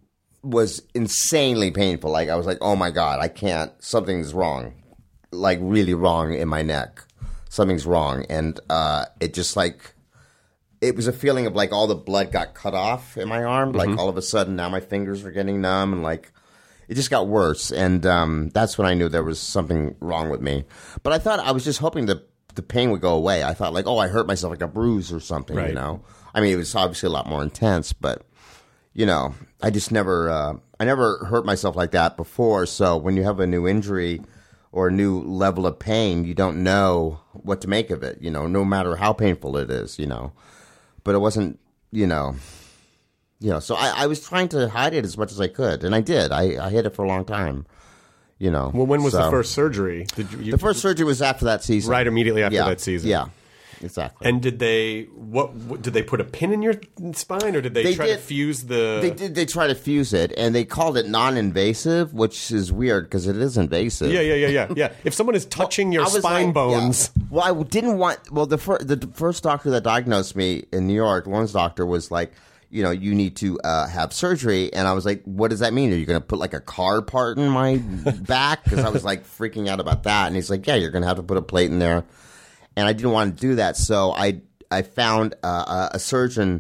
was insanely painful. Like, I was like, oh my God, I can't, something's wrong. Like, really wrong in my neck. Something's wrong. And uh, it just like, it was a feeling of like all the blood got cut off in my arm. Like, all of a sudden now my fingers are getting numb, and like, it just got worse, and um, that's when I knew there was something wrong with me. But I thought, I was just hoping the the pain would go away. I thought, like, oh, I hurt myself, like a bruise or something, Right. you know? I mean, it was obviously a lot more intense, but, you know, I just never, uh, I never hurt myself like that before, so when you have a new injury or a new level of pain, you don't know what to make of it, you know, no matter how painful it is, you know? But it wasn't, you know... You know, so I, I was trying to hide it as much as I could, and I did. I, I hid it for a long time. You know. Well, when was the so- first surgery? Did you, you, The first surgery was after that season. Right immediately after yeah, that season. Yeah, exactly. And did they what, what did they put a pin in your spine, or did they, They try did- to fuse the? they did. They tried to fuse it, and they called it non-invasive, which is weird because it is invasive. Yeah, yeah, yeah, yeah, yeah. If someone is touching your I was spine like- bones, yeah. Well, I didn't want. Well, the fir- the first doctor that diagnosed me in New York, Lauren's doctor, was like, you know, you need to uh, have surgery. And I was like, what does that mean? Are you going to put like a car part in my back? Because I was like freaking out about that. And he's like, yeah, you're going to have to put a plate in there. And I didn't want to do that. So I I found uh, a surgeon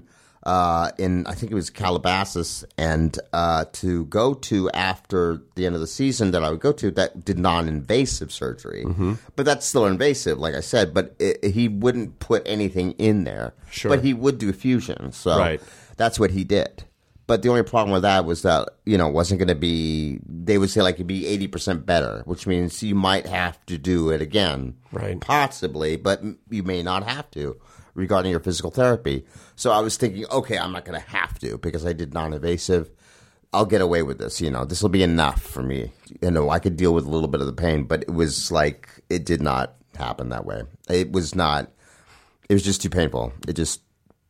uh, in, I think it was Calabasas, and uh, to go to after the end of the season that I would go to that did non-invasive surgery. Mm-hmm. But that's still invasive, like I said, but it, he wouldn't put anything in there. Sure. But he would do fusion, so Right. that's what he did. But the only problem with that was that, you know, it wasn't going to be, they would say like it'd be eighty percent better, which means you might have to do it again. Right. Possibly, but you may not have to regarding your physical therapy. So I was thinking, okay, I'm not going to have to because I did non-invasive. I'll get away with this, you know, this will be enough for me. You know, I could deal with a little bit of the pain, but it was like, it did not happen that way. It was not, it was just too painful. It just,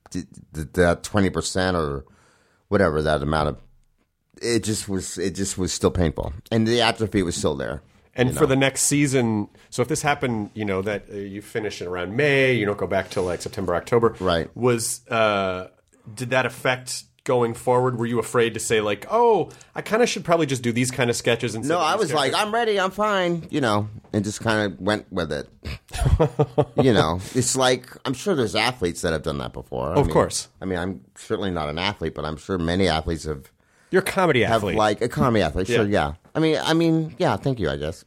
that twenty percent or whatever that amount of, it just was, it just was still painful. And the atrophy was still there. And you for know? the next season, so if this happened, you know, that uh, you finish in around May, you don't go back till like September, October. Right. Was, uh, did that affect going forward? Were you afraid to say like, oh, I kind of should probably just do these kind of sketches instead No, of I these was like, characters? I'm ready, I'm fine, you know, and just kind of went with it. You know, it's like, I'm sure there's athletes that have done that before. I Of mean, courh. I mean, I'm certainly not an athlete, but I'm sure many athletes have, You're a comedy have athlete. like, a comedy athlete, sure, Yeah. yeah. I mean, I mean, yeah, thank you, I guess.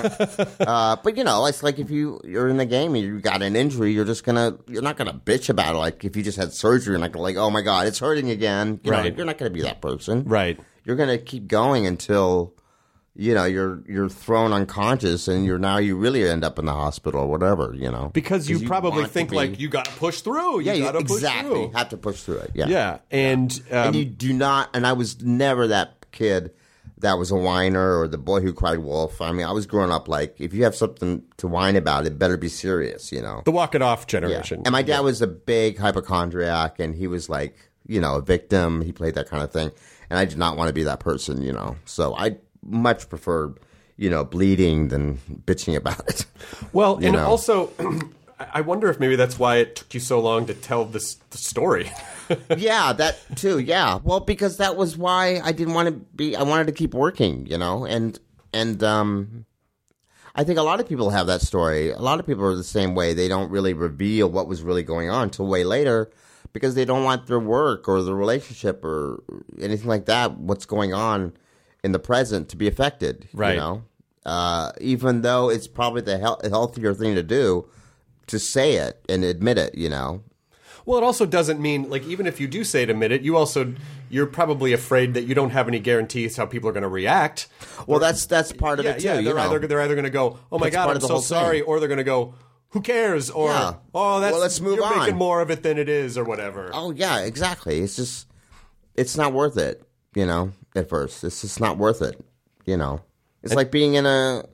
uh, but, you know, it's like if you, you're in the game and you got an injury, you're just going to, you're not going to bitch about it. Like if you just had surgery and like, like oh my God, it's hurting again. You Right. know, you're not going to be that person. Right. You're going to keep going until, you know, you're you're thrown unconscious and you're now you really end up in the hospital or whatever, you know. Because you, probably want to think be- like you got to push through. You yeah, you got to exactly push through. have to push through it. Yeah, Yeah, and um, and you do not. And I was never that kid that was a whiner or the boy who cried wolf. I mean, I was growing up like if you have something to whine about, it better be serious, you know. the walk it off Yeah. generation. And my dad was a big hypochondriac, and he was like, you know, a victim. He played that kind of thing, and I did not want to be that person, you know. So I much preferred, you know, bleeding than bitching about it. Well, You and know. also, I wonder if maybe that's why it took you so long to tell this the story. Yeah, that too. Yeah, well, because that was why I didn't want to be. I wanted to keep working, you know, and and um, I think a lot of people have that story. A lot of people are the same way. They don't really reveal what was really going on till way later because they don't want their work or the relationship or anything like that, what's going on in the present, to be affected. Right. You know, uh, even though it's probably the he- healthier thing to do to say it and admit it. You know. Well, it also doesn't mean, like, even if you do say it, admit it, you also, you're probably afraid that you don't have any guarantees how people are going to react. Well, that's that's part of yeah, it too. yeah, you they're know? either they're either going to go, oh my That's God, part I'm of the so whole thing. sorry, or they're going to go, who cares? Or, Yeah. oh, that's, Well, let's move you're on. making more of it than it is, or whatever. Oh yeah, exactly. It's just, it's not worth it. You know, at first, it's just not worth it. You know, it's like being in a,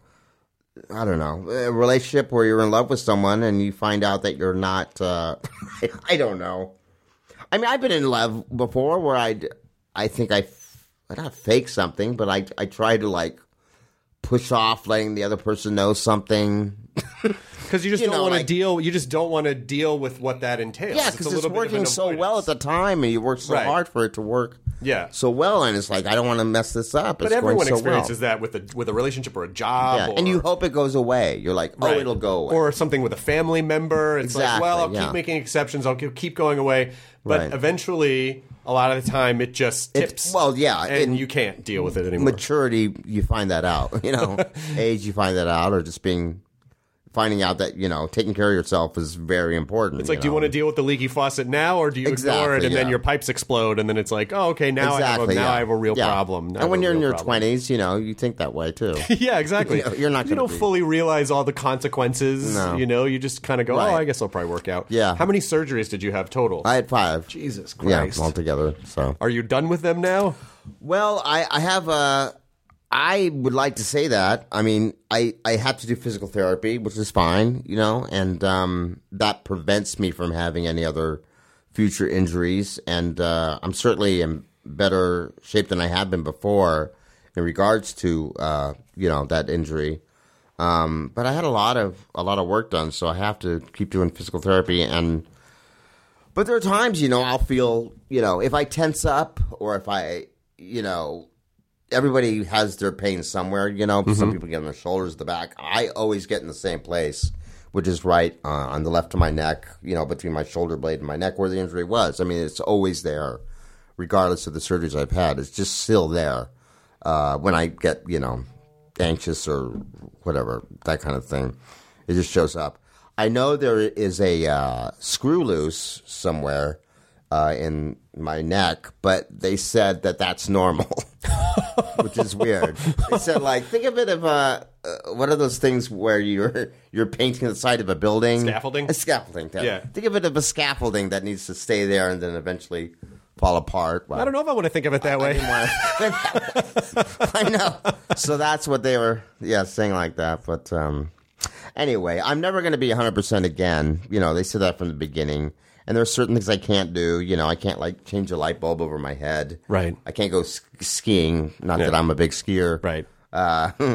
I don't know, a relationship where you're in love with someone and you find out that you're not. Uh, I don't know. I mean, I've been in love before where I, I think I, I not fake something, but I, I try to like push off letting the other person know something. Because you just you don't know, want to like- deal, you just don't want to deal with what that entails. Yeah, a because it's, little bit of working an so well at avoidance. the time, and you work so Right. hard for it to work. Yeah. So well, and it's like I don't want to mess this up. But it's everyone going so experiences well. that with a with a relationship or a job, Yeah, or, and you hope it goes away. You're like, oh, Right. it'll go away. or something with a family member. It's like, Exactly, well, I'll yeah. keep making exceptions. I'll keep keep going away, but Right. eventually, a lot of the time, it just It's- tips. well, yeah, and in you can't deal with it anymore. Maturity, you find that out. You know, age, you find that out, or just being finding out that you know taking care of yourself is very important. It's like, do you want to deal with the leaky faucet now, or do you ignore Exactly, it and then yeah. your pipes explode, and then it's like, oh, okay, now I have a, Exactly. now yeah. I have a real Yeah. problem. Now I And when have a you're in real your problem. twenties, you know, you think that way too. Yeah, exactly. You know, you're not You gonna don't be- fully realize all the consequences. No. You know, you just kind of go, Right. oh, I guess I'll probably work out. Yeah. How many surgeries did you have total? I had five. Jesus Yeah, Christ. altogether. So. Are you done with them now? Well, I, I have a. I would like to say that. I mean, I, I have to do physical therapy, which is fine, you know, and um, that prevents me from having any other future injuries. And uh, I'm certainly in better shape than I have been before in regards to, uh, you know, that injury. Um, but I had a lot of a lot of work done, so I have to keep doing physical therapy. And but there are times, you know, I'll feel, you know, if I tense up or if I, you know. Everybody has their pain somewhere, you know. Mm-hmm. Some people get on their shoulders, the back. I always get in the same place, which is right uh, on the left of my neck, you know, between my shoulder blade and my neck where the injury was. I mean, it's always there, regardless of the surgeries I've had. It's just still there uh, when I get, you know, anxious or whatever, that kind of thing. It just shows up. I know there is a uh, screw loose somewhere uh, in my neck, but they said that that's normal, which is weird. They said, like, think of it of uh, uh, one of those things where you're you're painting the side of a building. Scaffolding? A scaffolding. Yeah. Yeah. Think of it of a scaffolding that needs to stay there and then eventually fall apart. Well, I don't know if I want to think of it that I, way. I, didn't want I know. So that's what they were, yeah, saying like that. But um, anyway, I'm never going to be one hundred percent again. You know, they said that from the beginning. And there are certain things I can't do. You know, I can't, like, change a light bulb over my head. Right. I can't go sk- skiing. Not Yeah. that I'm a big skier. Right. Uh,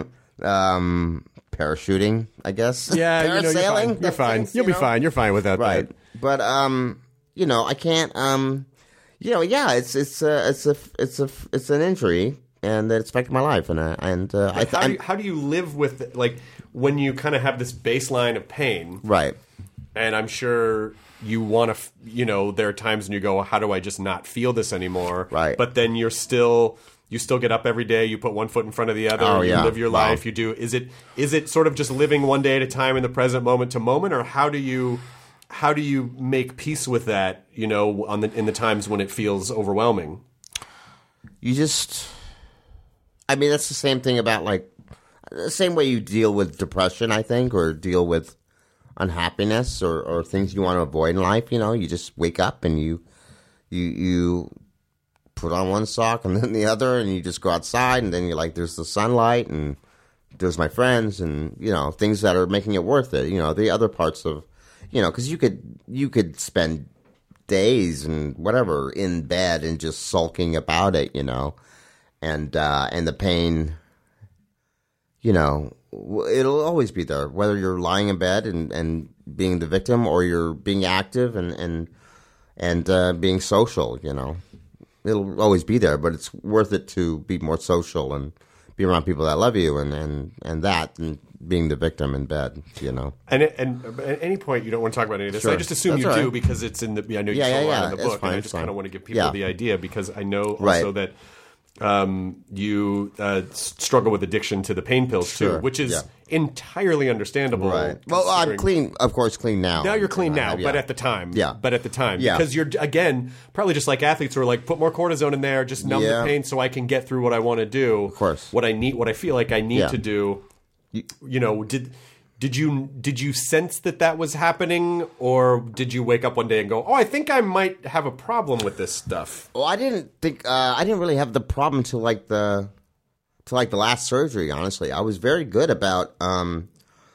um, parachuting, I guess. Yeah, you know, you're Parasailing. fine. You're that fine. things, You'll you be know? fine. You're fine without Right. that. But, um, you know, I can't, um, you know, yeah, it's, it's, uh, it's a, it's a, it's an injury. And it affected my life, and uh, and uh, I Like, th- how, do you, how do you live with it? Like when you kind of have this baseline of pain, right. and I'm sure you want to, f- you know, there are times when you go, how do I just not feel this anymore? Right. But then you're still, you still get up every day. You put one foot in front of the other. Oh, you yeah. live your Wow. life. You do. Is it is it sort of just living one day at a time in the present moment to moment, or how do you how do you make peace with that? You know, on the in the times when it feels overwhelming. You just, I mean, that's the same thing about, like, the same way you deal with depression, I think, or deal with unhappiness or, or things you want to avoid in life. You know, you just wake up and you, you, you put on one sock and then the other, and you just go outside, and then you're like, there's the sunlight, and there's my friends, and, you know, things that are making it worth it. You know, the other parts of, you know, because you could, you could spend days and whatever in bed and just sulking about it, you know. And uh, and the pain, you know, it'll always be there, whether you're lying in bed and, and being the victim, or you're being active and and and uh, being social. You know, it'll always be there. But it's worth it to be more social and be around people that love you, and, and, and that, and being the victim in bed. You know, And and at any point you don't want to talk about any of this. Sure. I just assume That's you all do right. because it's in the. I know you Yeah, show yeah, a lot yeah. in the It's book, fine, and I it's just kind fine. of want to give people Yeah. the idea because I know also Right. that um, you uh, s- struggle with addiction to the pain pills Sure. too, which is Yeah. entirely understandable. right? Well, I'm considering- clean, of course, clean now. Now you're clean I now, have- but yeah. at the time, Yeah. But at the time, Yeah. because you're again probably just like athletes who are like, put more cortisone in there, just numb Yeah. the pain, so I can get through what I want to do. Of course. what I need, what I feel like I need Yeah. to do. You know, did did you did you sense that that was happening, or did you wake up one day and go, oh, I think I might have a problem with this stuff? Well, I didn't think uh, I didn't really have the problem till like the till like the last surgery. Honestly, I was very good about um,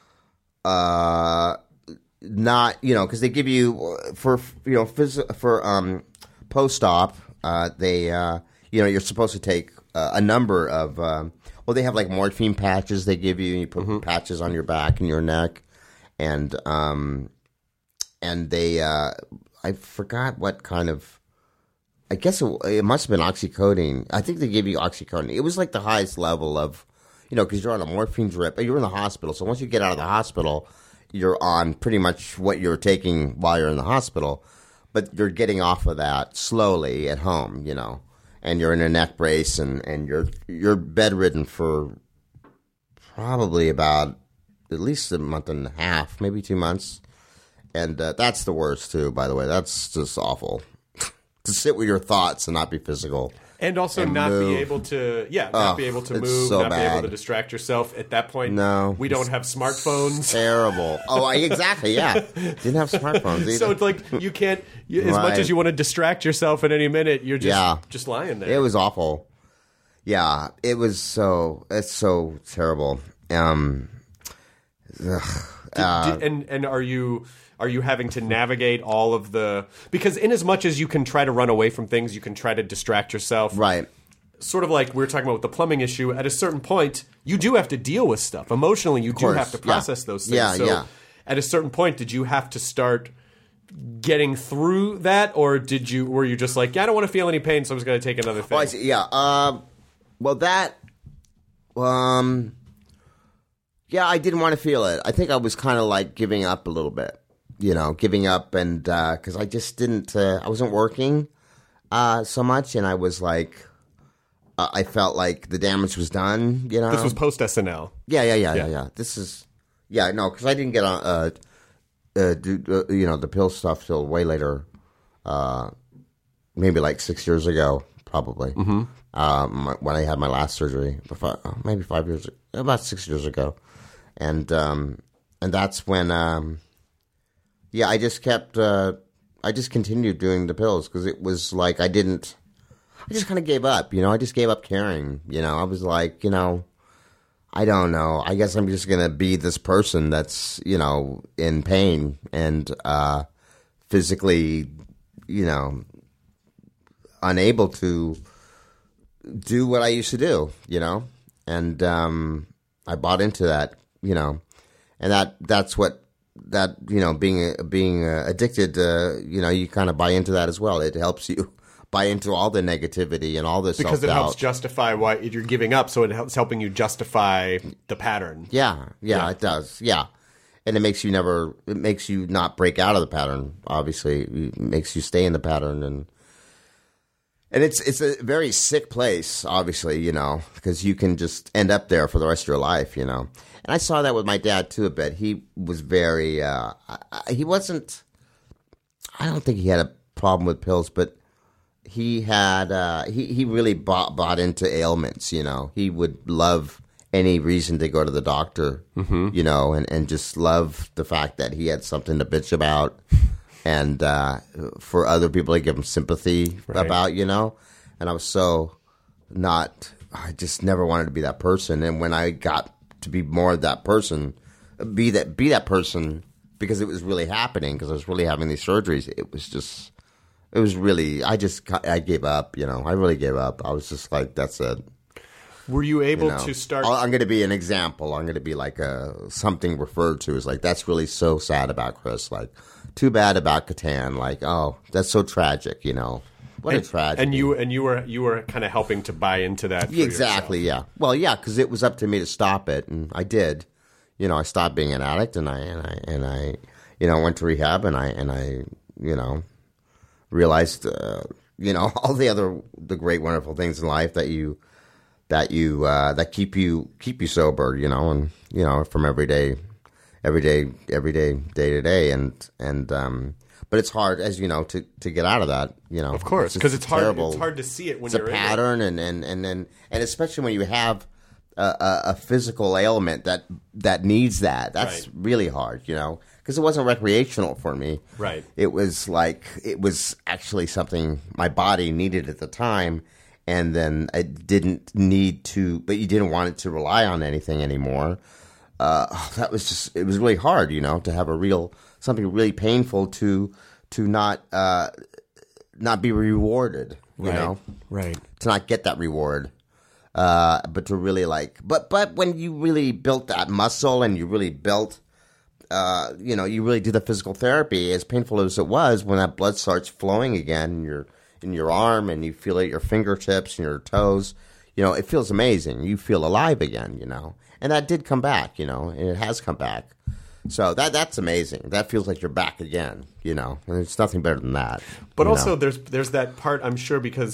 uh, not you know because they give you for you know phys- for um, post op uh, they uh, you know you're supposed to take uh, a number of um, well they have like morphine patches they give you and you put Mm-hmm. patches on your back and your neck and um, and they uh, I forgot what kind of. I guess it, it must have been oxycodone. I think they gave you oxycodone. It was like the highest level of, you know, because you're on a morphine drip. You're in the hospital. So once you get out of the hospital, you're on pretty much what you're taking while you're in the hospital. But you're getting off of that slowly at home, you know. And you're in a neck brace and, and you're you're bedridden for probably about at least a month and a half, maybe two months. And uh, that's the worst, too, by the way. That's just awful. To sit with your thoughts and not be physical. And also And not move. be able to, yeah, not Oh, be able to it's move, so not be able bad. to distract yourself. At that point, No. we don't have smartphones. Terrible. Oh, I, exactly, yeah. Didn't have smartphones either. So it's like you can't, you, as much Right. as you want to distract yourself at any minute, you're just Yeah. just lying there. It was awful. Yeah, it was so, it's so terrible. Um, ugh, uh, Did- and and are you are you having to navigate all of the, because in as much as you can try to run away from things, you can try to distract yourself. right. Sort of like we were talking about with the plumbing issue, at a certain point, you do have to deal with stuff. Emotionally, you do course, have to yeah. process those things. Yeah, so yeah. at a certain point, did you have to start getting through that, or did you were you just like, yeah, I don't want to feel any pain, so I'm just going to take another thing? Oh, I see. Yeah. Um, well, that. Um. Yeah, I didn't want to feel it. I think I was kind of like giving up a little bit, you know, giving up, and because uh, I just didn't, uh, I wasn't working uh, so much, and I was like, uh, I felt like the damage was done, you know. This was post S N L. Yeah, yeah, yeah, yeah, yeah. This is, yeah, no, because I didn't get on, uh, uh, do, uh, you know, the pill stuff till way later, uh, maybe like six years ago, probably, mm-hmm. um, when I had my last surgery, before, maybe five years, about six years ago. And um, and that's when, um, yeah, I just kept, uh, I just continued doing the pills because it was like I didn't, I just kind of gave up, you know, I just gave up caring, you know, I was like, you know, I don't know, I guess I'm just going to be this person that's, you know, in pain and uh, physically, you know, unable to do what I used to do, you know, and um, I bought into that. You know, and that that's what that, you know, being being uh, addicted, uh, you know, you kind of buy into that as well. It helps you buy into all the negativity and all the self-doubt. Because it helps justify why you're giving up, so it helps helping you justify the pattern. Yeah, yeah, yeah, it does. Yeah. And it makes you never, it makes you not break out of the pattern, obviously. It makes you stay in the pattern. And And it's it's a very sick place, obviously, you know, because you can just end up there for the rest of your life, you know. And I saw that with my dad, too, a bit. He was very, uh, he wasn't, I don't think he had a problem with pills, but he had, uh, he, he really bought, bought into ailments, you know. He would love any reason to go to the doctor, mm-hmm. you know, and, and just love the fact that he had something to bitch about. And uh, for other people to give him sympathy right. about, you know. And I was so not, I just never wanted to be that person. And when I got to be more of that person, be that be that person, because it was really happening, because I was really having these surgeries, it was just, it was really, I just, I gave up, you know. I really gave up. I was just like, that's it. Were you able you know, to start? I'm going to be an example. I'm going to be like a, something referred to as like, that's really so sad about Chris. Like, too bad about Catan. Like, oh, that's so tragic, you know. What and, a tragedy. And you and you were you were kind of helping to buy into that. For exactly, yourself. yeah. Well, yeah, because it was up to me to stop it, and I did. You know, I stopped being an addict, and I and I and I, you know, went to rehab, and I and I, you know, realized, uh, you know, all the other the great, wonderful things in life that you that you uh, that keep you keep you sober, you know, and you know, from every day. Every day, every day, day to day, and and um, but it's hard, as you know, to, to get out of that. You know, of course, because it's, it's hard. Terrible. It's hard to see it when it's you're a pattern, in and, and and and and especially when you have a, a, a physical ailment that that needs that. That's right. really hard, you know, because it wasn't recreational for me. Right. It was like it was actually something my body needed at the time, and then I didn't need to, but you didn't want it to rely on anything anymore. Uh, that was just, it was really hard, you know, to have a real, something really painful to, to not, uh, not be rewarded, you right. know, right. to not get that reward. Uh, but to really like, but, but when you really built that muscle and you really built, uh, you know, you really do the physical therapy, as painful as it was, when that blood starts flowing again in your, in your arm and you feel it at your fingertips and your toes, you know, it feels amazing. You feel alive again, you know. And that did come back, you know, and it has come back. So that that's amazing. That feels like you're back again, you know, and there's nothing better than that. But also know? there's there's that part, I'm sure, because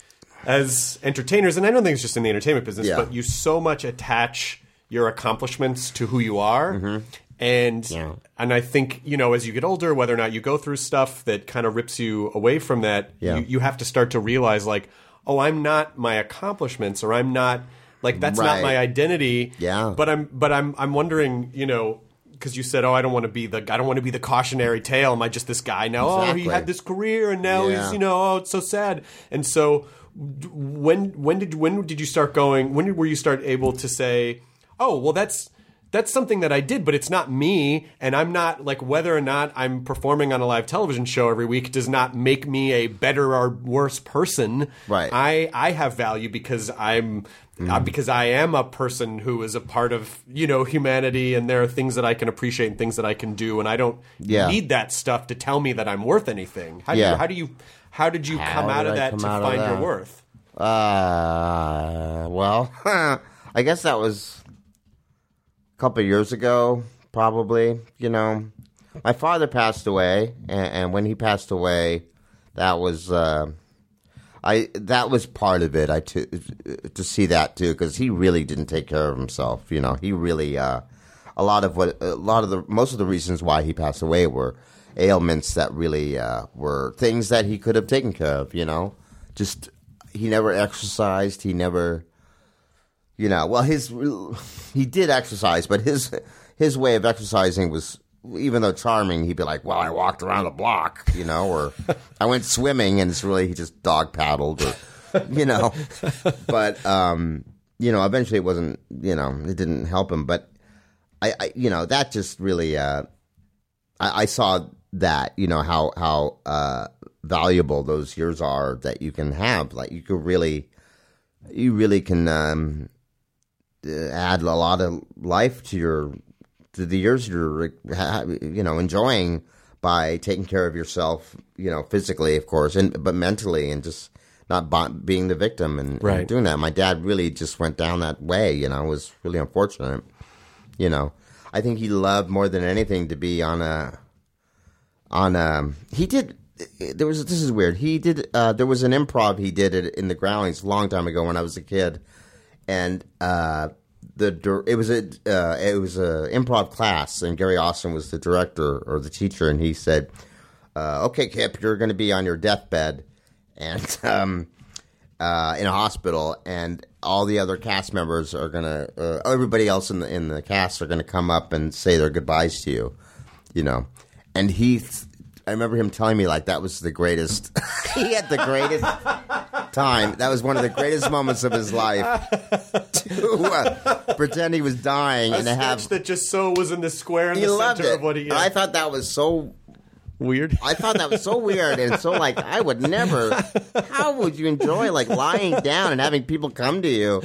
as entertainers, and I don't think it's just in the entertainment business, yeah. but you so much attach your accomplishments to who you are. Mm-hmm. And yeah. and I think, you know, as you get older, whether or not you go through stuff that kind of rips you away from that, yeah. you, you have to start to realize, like, oh, I'm not my accomplishments, or I'm not... Like, that's right. not my identity. Yeah. But I'm but I'm I'm wondering, you know, because you said, oh, I don't want to be the I don't want to be the cautionary tale. Am I just this guy now? Exactly. Oh, he had this career and now yeah. he's, you know, oh, it's so sad. And so when when did when did you start going? When did, were you start able to say, oh, well, that's that's something that I did, but it's not me, and I'm not, like, whether or not I'm performing on a live television show every week does not make me a better or worse person. Right. I I have value because I'm mm. uh, because I am a person who is a part of, you know, humanity, and there are things that I can appreciate and things that I can do, and I don't yeah. need that stuff to tell me that I'm worth anything. How do yeah. you how do you how did you how come out did of I that come to out of find that? your worth? Uh, well, I guess that was a couple of years ago, probably. You know, my father passed away, and, and when he passed away, that was uh, I that was part of it. I to to see that too, because he really didn't take care of himself. You know, he really uh, a lot of what a lot of the most of the reasons why he passed away were ailments that really uh, were things that he could have taken care of. You know, just he never exercised. He never. You know, well, his he did exercise, but his his way of exercising was, even though charming, he'd be like, "Well, I walked around the block," you know, or I went swimming, and it's really he just dog paddled, or you know. But um, you know, eventually it wasn't, you know, it didn't help him. But I, I you know, that just really, uh, I, I saw that, you know, how how uh, valuable those years are that you can have. Like you could really, you really can. Um, add a lot of life to your to the years you're you know enjoying by taking care of yourself, you know, physically, of course, and but mentally, and just not being the victim and, right. and doing that. My dad really just went down that way. You know, it was really unfortunate. You know, I think he loved more than anything to be on a on a. He did. There was this is weird. He did. Uh, there was an improv he did it in the Groundlings a long time ago when I was a kid. And uh, the it was a uh, it was a improv class, and Gary Austin was the director or the teacher, and he said, uh, "Okay, Kip, you're going to be on your deathbed, and um, uh, in a hospital, and all the other cast members are going to, uh, everybody else in the in the cast are going to come up and say their goodbyes to you, you know." And he, I remember him telling me like that was the greatest. He had the greatest time. That was one of the greatest moments of his life to uh, pretend he was dying a and to have that just so was in the square in he the loved center it. of what he. And I thought that was so weird. I thought that was so weird and so like I would never. How would you enjoy like lying down and having people come to you?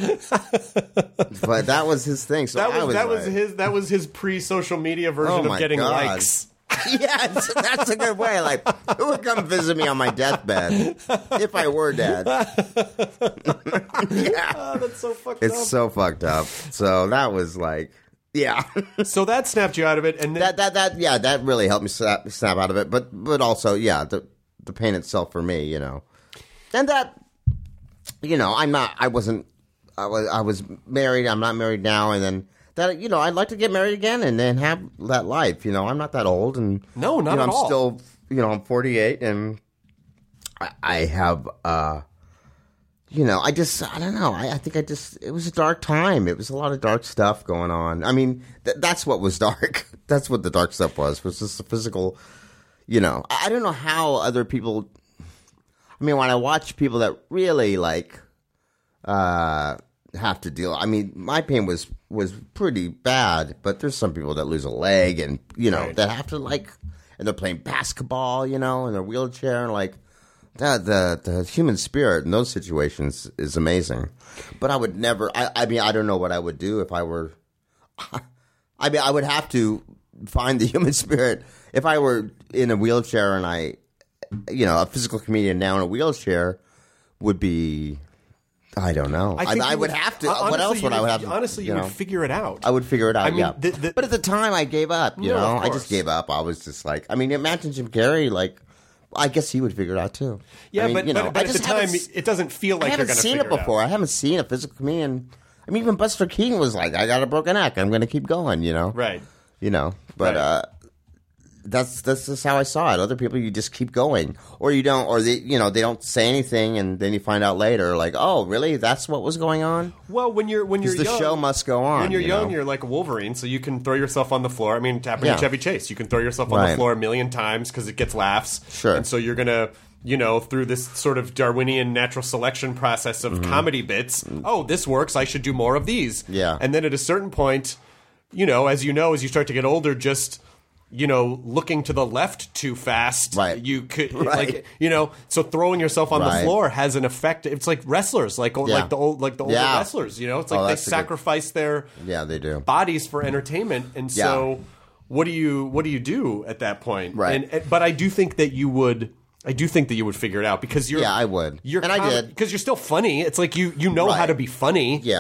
But that was his thing. So that was, I was that like, was his that was his pre-social media version Oh of my getting God. likes. Yes, that's a good way. Like, who would come visit me on my deathbed if I were dead? Yeah, Oh, that's so fucked it's up. so fucked up. So that was like, yeah, So that snapped you out of it, and then, that that that yeah, that really helped me snap, snap out of it. But but also, yeah, the the pain itself for me, you know, and that, you know, I'm not, I wasn't, I was I was married. I'm not married now, and then. That, you know, I'd like to get married again and then have that life. You know, I'm not that old, and No, not you know, at I'm all. still, you know, I'm forty-eight, and I, I have, uh, you know, I just, I don't know. I, I think I just, it was a dark time. It was a lot of dark stuff going on. I mean, th- that's what was dark. That's what the dark stuff was. Was just the physical, you know. I, I don't know how other people. I mean, when I watch people that really like, uh. have to deal. I mean, my pain was was pretty bad, but there's some people that lose a leg and, you know, Right. that have to like, and they're playing basketball, you know, in their wheelchair, and like that the the human spirit in those situations is amazing. But I would never. I, I mean, I don't know what I would do if I were. I mean, I would have to find the human spirit if I were in a wheelchair, and I, you know, a physical comedian now in a wheelchair would be. I don't know. I, think I you would have to. honestly, What else you would I would have to? Honestly, you, you know? would figure it out. I would figure it out. I mean, yeah. the- the- but at the time, I gave up. You No, know, of I course. just gave up. I was just like, I mean, imagine Jim Carrey. Like, I guess he would figure it out too. Yeah, I mean, but, you know, but, but I at the just haven't time, s- it doesn't feel like I you're haven't going to seen figure it before. I haven't seen a physical comedian. I mean, even Buster Keaton was like, "I got a broken neck. I'm going to keep going." You know, Right. You know, but Right. uh, that's that's just how I saw it. Other people, you just keep going, or you don't, or they, you know, they don't say anything, and then you find out later, like, "Oh, really? That's what was going on." Well, when you're when you're Because the young, show must go on. When you're you young, know? you're like a Wolverine, so you can throw yourself on the floor. I mean, it happened Yeah. to Chevy Chase. You can throw yourself on Right. the floor a million times because it gets laughs. Sure. And so you're gonna, you know, through this sort of Darwinian natural selection process of comedy bits. Oh, this works. I should do more of these. Yeah. And then at a certain point, you know, as you know, as you start to get older, just. You know, looking to the left too fast, Right. You could, Right. like, you know, so throwing yourself on Right. the floor has an effect. It's like wrestlers, like Yeah. like the old, like the older Yeah. wrestlers. You know, it's Oh, like they that's a good- sacrifice their Yeah, they do. bodies for entertainment, and so Yeah. what do you what do you do at that point? Right. And, and- but I do think that you would. I do think that you would figure it out because you're. Yeah, I would. You're And I did. because you're still funny. It's like you you know how Right. to be funny. Yeah,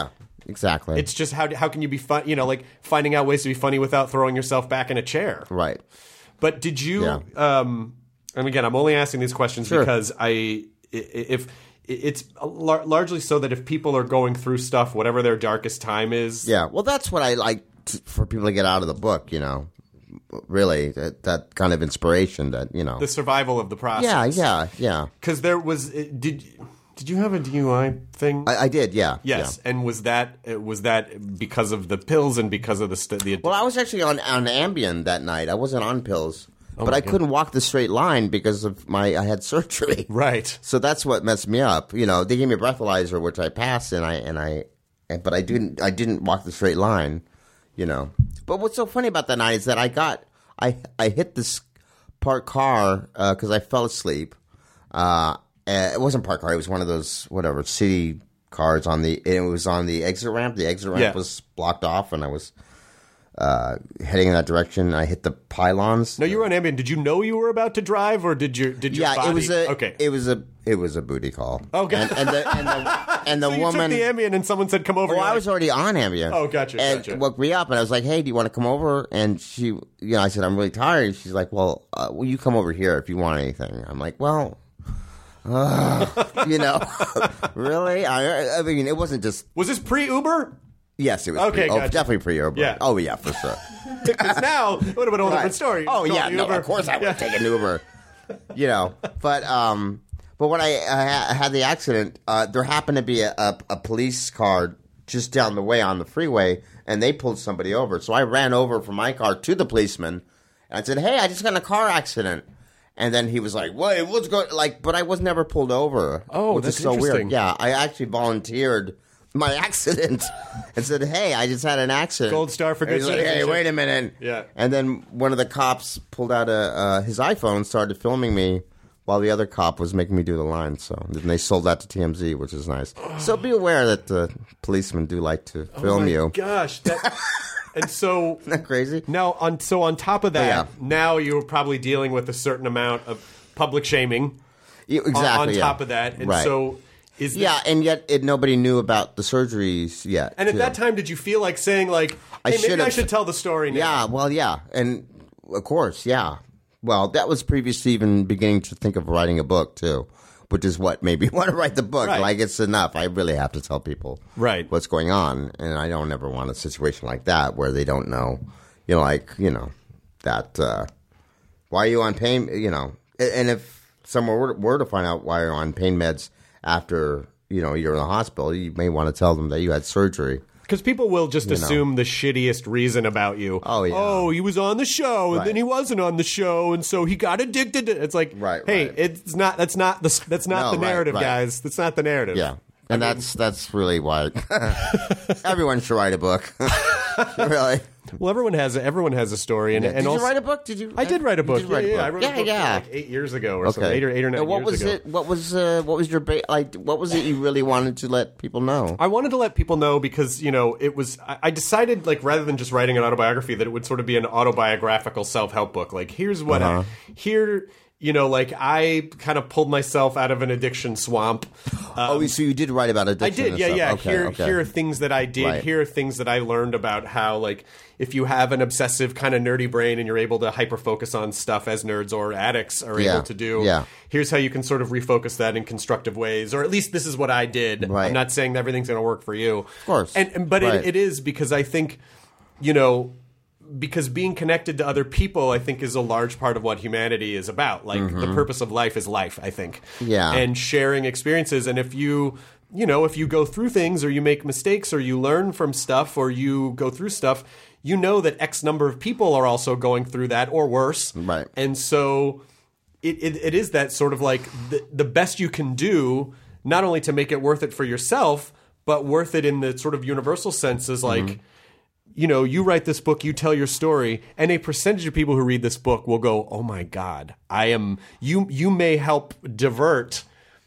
exactly. It's just how how can you be fun? You know, like finding out ways to be funny without throwing yourself back in a chair. Right. But did you? Yeah. Um, and again, I'm only asking these questions Sure. because I if it's lar- largely so that if people are going through stuff, whatever their darkest time is. Yeah. Well, that's what I like to, for people to get out of the book. You know, really that, that kind of inspiration. That you know, The survival of the process. yeah, yeah, yeah. Because there was did. Did you have a D U I thing? I, I did, yeah. Yes, yeah. and was that was that because of the pills and because of the st- the? Well, I was actually on on Ambien that night. I wasn't on pills, Oh but my I God. couldn't walk the straight line because of my I had surgery. Right. So that's what messed me up. You know, they gave me a breathalyzer, which I passed, and I and I, and, but I didn't I didn't walk the straight line. You know, but what's so funny about that night is that I got I I hit this parked car because I fell asleep. Uh, Uh, it wasn't parked car. It was one of those whatever city cars on the. It was on the exit ramp. The exit ramp Yeah. was blocked off, and I was uh, heading in that direction. I hit the pylons. No, you were on Ambien. Did you know you were about to drive, or did you? Did your yeah, body? it was a. Okay. It was a. It was a booty call. Okay. And, and the and the, and the so you woman. took the Ambien, and someone said, "Come over." Oh, You're I like, was already on Ambien. Oh, gotcha, And gotcha. woke me up, and I was like, "Hey, do you want to come over?" And she, you know, I said, "I'm really tired." And she's like, "Well, uh, will you come over here if you want anything?" I'm like, "Well." Uh, you know, really? I, I mean, it wasn't just. Was this pre-Uber? Yes, it was. Okay, pre, oh, gotcha. definitely pre-Uber. Yeah. Oh, yeah, for sure. Because now it would have been a whole different story. Oh, You yeah, called the no, Uber. of course I would Yeah. take an Uber. You know, but um, but when I, I had the accident, uh, there happened to be a, a, a police car just down the way on the freeway, and they pulled somebody over. So I ran over from my car to the policeman, and I said, "Hey, I just got in a car accident." And then he was like, "Wait, what's going?" Like, but I was never pulled over. Oh, which that's is so interesting. weird. Yeah, I actually volunteered my accident and said, "Hey, I just had an accident." Gold star for And he's good like, "Hey, citizenship. wait a minute." Yeah. And then one of the cops pulled out a uh, his iPhone, and started filming me while the other cop was making me do the line. So then they sold that to T M Z, which is nice. So be aware that the policemen do like to film oh my you. Gosh, that, and so Isn't that crazy? now on so on top of that, Yeah. now you're probably dealing with a certain amount of public shaming. Yeah, on- exactly. on yeah. top of that, and Right. so is this, Yeah, and yet it, nobody knew about the surgeries yet. And at too. that time, did you feel like saying like, I "Hey, maybe I should've- should tell the story now"? Yeah, well, yeah, and of course, yeah. Well, that was previous to even beginning to think of writing a book too, which is what made me want to write the book. Right. Like, it's enough. I really have to tell people Right. what's going on, and I don't ever want a situation like that where they don't know, you know, like you know that uh, why are you on pain, you know, and if someone were, were to find out why you're on pain meds after you know you're in the hospital, you may want to tell them that you had surgery. Because people will just know. assume the shittiest reason about you. Oh, yeah. Oh, he was on the show, and Right. then he wasn't on the show, and so he got addicted to It's like, Right, hey, right. it's not. That's not the. That's not No, the right, narrative, right. guys. That's not the narrative. Yeah. And that's that's really why everyone should write a book. Really. Well, everyone has everyone has a story, and Yeah. and Did also you write a book? Did you? I did write a You book. did write a yeah, yeah, book. I wrote yeah, a book yeah. like eight years ago or Okay. something. Eight or eight or nine Now, what years was ago. it? What was uh, what was your ba- like? What was it you really wanted to let people know? I wanted to let people know because you know it was. I I decided like rather than just writing an autobiography, that it would sort of be an autobiographical self help book. Like here's what Uh-huh. I, here. You know, like I kind of pulled myself out of an addiction swamp. oh, so you did write about I addiction. did, and yeah, stuff. yeah. Okay, here, okay. here are things that I did. Right. Here are things that I learned about how, like, if you have an obsessive kind of nerdy brain and you're able to hyper focus on stuff as nerds or addicts are Yeah, able to do. yeah. Here's how you can sort of refocus that in constructive ways, or at least this is what I did. Right. I'm not saying that everything's going to work for you, of course. and, and but Right. it, it is because I think, you know. Because being connected to other people, I think, is a large part of what humanity is about. Like, the purpose of life is life, I think. Mm-hmm. Yeah. And sharing experiences. And if you, you know, if you go through things or you make mistakes or you learn from stuff or you go through stuff, you know that X number of people are also going through that or worse. Right. And so it, it, it is that sort of like the, the best you can do, not only to make it worth it for yourself, but worth it in the sort of universal sense is like, Mm-hmm. you know, you write this book, you tell your story, and a percentage of people who read this book will go, "Oh my God, I am." You you may help divert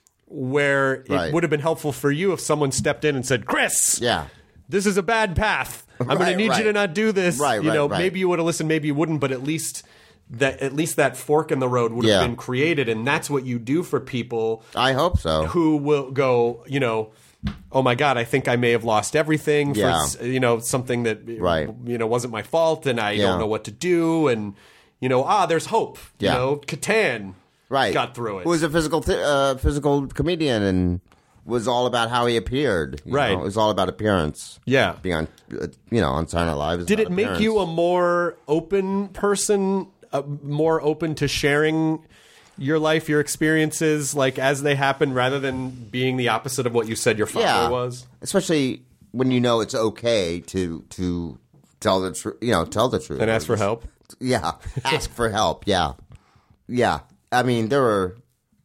where it Right. would have been helpful for you if someone stepped in and said, "Chris, Yeah. this is a bad path. I'm going to Right, need right. you to not do this." Right, you right, know, right. maybe you would have listened, maybe you wouldn't, but at least that at least that fork in the road would Yeah. have been created, and that's what you do for people I hope so. who will go, you know. oh my God, I think I may have lost everything Yeah. for, you know, something that, Right. you know, wasn't my fault and I Yeah. don't know what to do. And, you know, ah, there's hope. Yeah. You know, Catan Right. got through it. Who was a physical th- uh, physical comedian and was all about how he appeared. you Right. know? It was all about appearance. Yeah. Being on, uh, you know, on Saturday Night Live. is Did about it make you a appearance. more open person, uh, more open to sharing your life, your experiences, like as they happen, rather than being the opposite of what you said your father yeah. was? Especially when you know it's okay to to tell the truth, you know, tell the truth. And ask for help? Yeah. Ask for help. Yeah. Yeah. I mean, there were,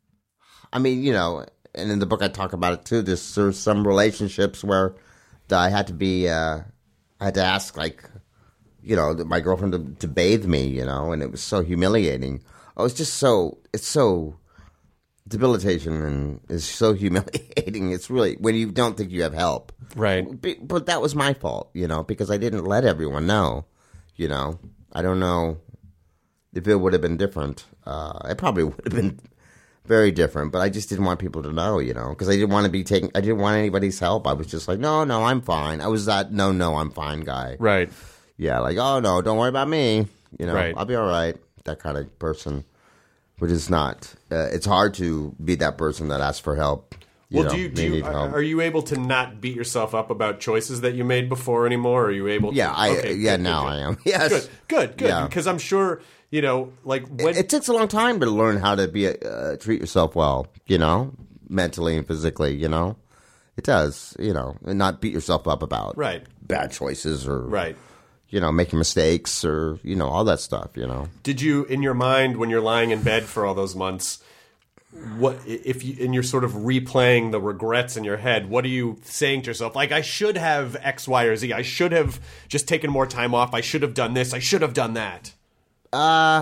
I mean, you know, and in the book I talk about it too. There's, there's some relationships where I had to be, uh, I had to ask, like, you know, my girlfriend to, to bathe me, you know, and it was so humiliating. Oh, it's just so, it's so debilitation and it's so humiliating. It's really, when you don't think you have help. Right. Be- But that was my fault, you know, because I didn't let everyone know, you know. I don't know if it would have been different. Uh, it probably would have been very different, but I just didn't want people to know, you know, because I didn't want to be taking, I didn't want anybody's help. I was just like, no, no, I'm fine. I was that, no, no, I'm fine guy. Right. Yeah, like, oh, no, don't worry about me. You know, Right. I'll be all right. That kind of person, which is not, uh, it's hard to be that person that asks for help. You Well, know, do you, do they you need are, help. are you able to not beat yourself up about choices that you made before anymore? Are you able to? Yeah, I, Okay, yeah, good, now good, I good. am. Yes. Good, good, good. Yeah. Because I'm sure, you know, like when. It takes a long time to learn how to be uh, treat yourself well, you know, mentally and physically, you know. It does, you know, and not beat yourself up about Right. bad choices or, right. you know, making mistakes or, you know, all that stuff, you know. Did you, in your mind, when you're lying in bed for all those months, what if you, and you're sort of replaying the regrets in your head, what are you saying to yourself? Like, I should have X, Y, or Z. I should have just taken more time off. I should have done this. I should have done that. Uh,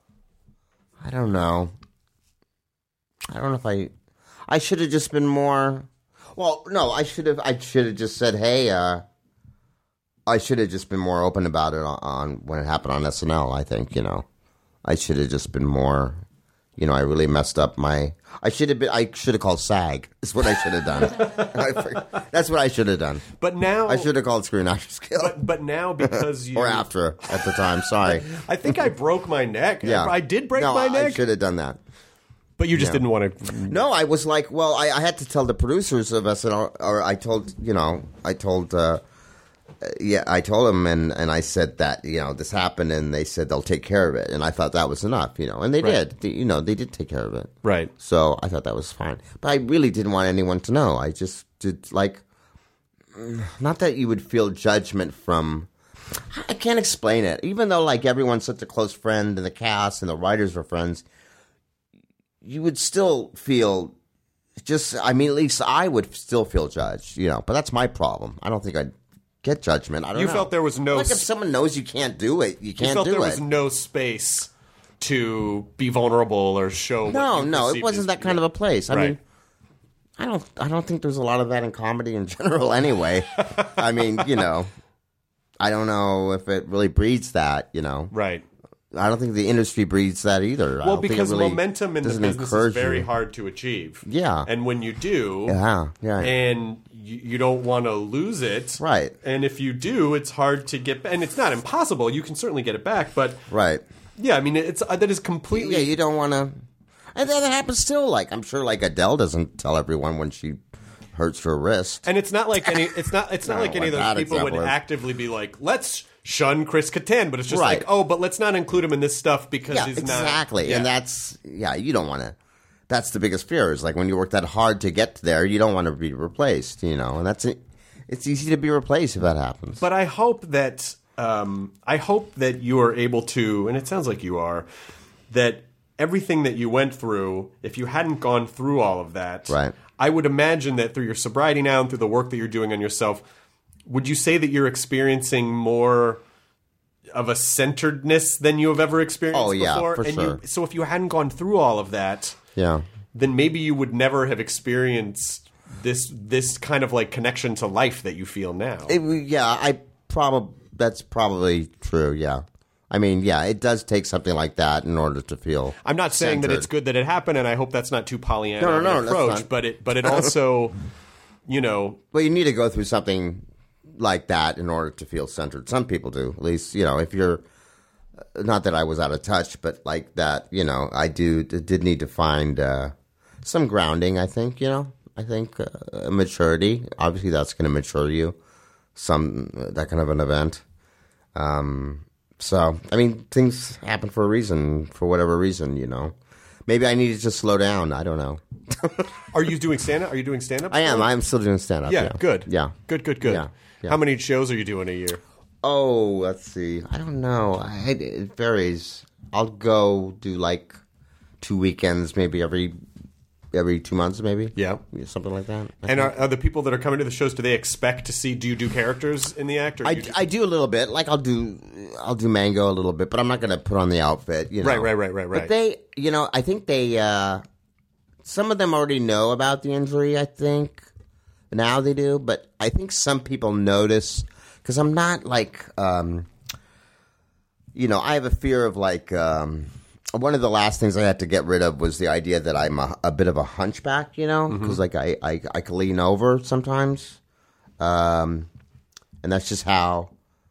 I don't know. I don't know if I, I should have just been more, well, no, I should have, I should have just said, hey, uh, I should have just been more open about it on, on when it happened on S N L, I think, you know. I should have just been more, you know, I really messed up my, I should have been, I should have called SAG. That's what I should have done. I forgot- That's what I should have done. But now. I should have called Screen Actors Guild. But, but now, because you. Or after, at the time, sorry. I think I broke my neck. Yeah. I did break no, my I neck. should have done that. But you just Yeah. didn't want to. No, I was like, well, I, I had to tell the producers of S N L, or I told, you know, I told, uh, yeah, I told them, and, and I said that, you know, this happened, and they said they'll take care of it, and I thought that was enough, you know, and they Right. did, they, you know, they did take care of it, Right. so I thought that was fine, but I really didn't want anyone to know. I just did, like, not that you would feel judgment from, I can't explain it, even though, like, everyone's such a close friend, and the cast and the writers were friends, you would still feel just, I mean, at least I would still feel judged, you know, but that's my problem. I don't think I'd get judgment. I don't You know. felt there was no Like if s- someone knows you can't do it, you You can't felt do there it. was no space to be vulnerable or show. no, what you no, it perceived wasn't as- that kind of a place. I Right. mean, I don't, I don't think there's a lot of that in comedy in general anyway. I mean, you know, I don't know if it really breeds that, you know. Right. I don't think the industry breeds that either. I Well, don't think it because really momentum in the doesn't business is encourage very you. hard to achieve. Yeah. And when you do, Yeah, yeah. and you, you don't want to lose it. Right. And if you do, it's hard to get, and it's not impossible. You can certainly get it back, but Right. yeah, I mean, it's uh, that is completely. Yeah, you don't want to. And that happens still. Like I'm sure, like Adele doesn't tell everyone when she hurts her wrist. And it's not like any. It's not. It's not I like don't any of know those what that people would example is. actively be like, "Let's shun Chris Kattan," but it's just Right. like, "Oh, but let's not include him in this stuff because Yeah, he's not." exactly. Yeah. And that's yeah. You don't want to. That's the biggest fear. Is like when you work that hard to get there, you don't want to be replaced. You know, and that's it. It's easy to be replaced if that happens. But I hope that um, I hope that you are able to, and it sounds like you are, that everything that you went through, if you hadn't gone through all of that, Right. I would imagine that through your sobriety now and through the work that you're doing on yourself, would you say that you're experiencing more of a centeredness than you have ever experienced Oh, yeah, before? for and sure. You, so if you hadn't gone through all of that, yeah. then maybe you would never have experienced this this kind of like connection to life that you feel now. It, yeah, I probably that's probably true. Yeah, I mean, yeah, it does take something like that in order to feel. I'm not saying that centered. it's good that it happened, and I hope that's not too Pollyanna No, no, of no, an that's approach. not. But it, but it also, you know. Well, you need to go through something like that in order to feel centered. Some people do, at least, you know, if you're, not that I was out of touch, but like that, you know, I do, did need to find uh, some grounding, I think, you know, I think uh, maturity. Obviously, that's going to mature you, some, that kind of an event. Um, so, I mean, things happen for a reason, for whatever reason, you know. Maybe I need to just slow down. I don't know. Are you doing stand-up? Are you doing stand-up? I am. I'm still doing stand-up. Yeah, yeah. good. Yeah. Good, good, good. Yeah. Yeah. How many shows are you doing a year? Oh, let's see. I don't know. I, it varies. I'll go do like two weekends, maybe every every two months, maybe. Yeah. Something like that. I And think. are, are the people that are coming to the shows, do they expect to see, do you do characters in the act? Or I, you do, I do a little bit. Like I'll do I'll do Mango a little bit, but I'm not going to put on the outfit. You know? Right, right, right, right, right. But they, you know, I think they, uh, some of them already know about the injury, I think. Now they do, but I think some people notice, because I'm not like, um, you know, I have a fear of like, um, one of the last things I had to get rid of was the idea that I'm a, a bit of a hunchback, you know, because like I, I, I can lean over sometimes. Um, and that's just how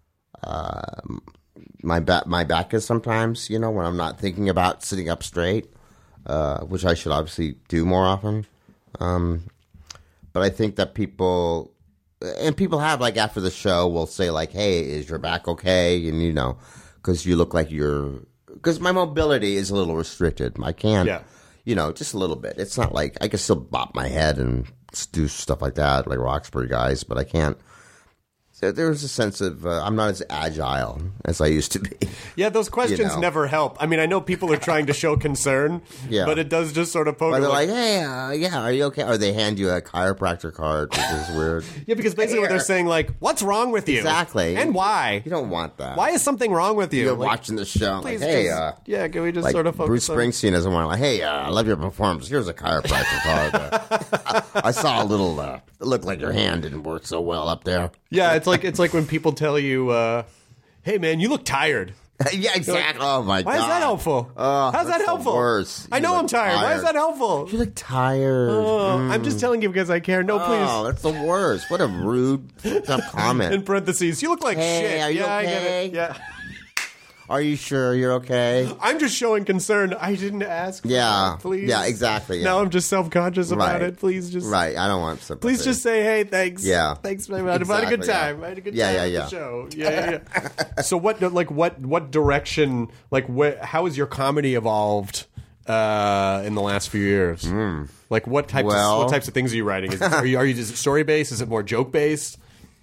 uh, my back my back is sometimes, you know, when I'm not thinking about sitting up straight, uh, which I should obviously do more often. Um, but I think that people, and people have, like, after the show will say, like, hey, is your back okay? And, you know, because you look like you're, because my mobility is a little restricted. I can't, Yeah. you know, just a little bit. It's not like, I can still bop my head and do stuff like that, like Roxbury guys, but I can't. So there's a sense of, uh, I'm not as agile as I used to be. Yeah, those questions You know. never help. I mean, I know people are trying to show concern, Yeah. but it does just sort of poke. But they're like, like, hey, uh, yeah, are you okay? Or they hand you a chiropractor card, which is weird. yeah, because basically what they're saying, like, what's wrong with you? Exactly. And why? You don't want that. Why is something wrong with you? You're Like, watching the show, like, please hey, just- uh, yeah, can we just like sort of focus Bruce on... Springsteen doesn't want to, like, hey, uh, I love your performance. Here's a chiropractor card. I, I saw a little, uh, it looked like your hand didn't work so well up there. Yeah, it's like it's like when people tell you, uh, hey, man, you look tired. Yeah, exactly. Oh, my Why God. is that helpful? Oh, How's that that's the helpful? worst. I You know look I'm tired. Why is tired. that helpful? You look tired. Oh, I'm just telling you because I care. No, please. Oh, that's the worst. What a rude, fucked up comment. In parentheses, you look like Hey, shit. are you yeah, I get okay? it. Yeah. Are you sure you're okay? I'm just showing concern. I didn't ask. For Yeah. that, please. Yeah, exactly, yeah. Now I'm just self-conscious about Right. it. Please just. Right, I don't want sympathy. Please just say, hey, thanks. Yeah. Thanks, man. I had a good Exactly, yeah. time. I had a good Yeah, time yeah, at yeah. the show. Yeah, yeah, yeah. So what, like, what, what direction, like, wh- how has your comedy evolved uh, in the last few years? Like, what types, Well- of, what types of things are you writing? Is it, are you, are you just story-based? Is it more joke-based?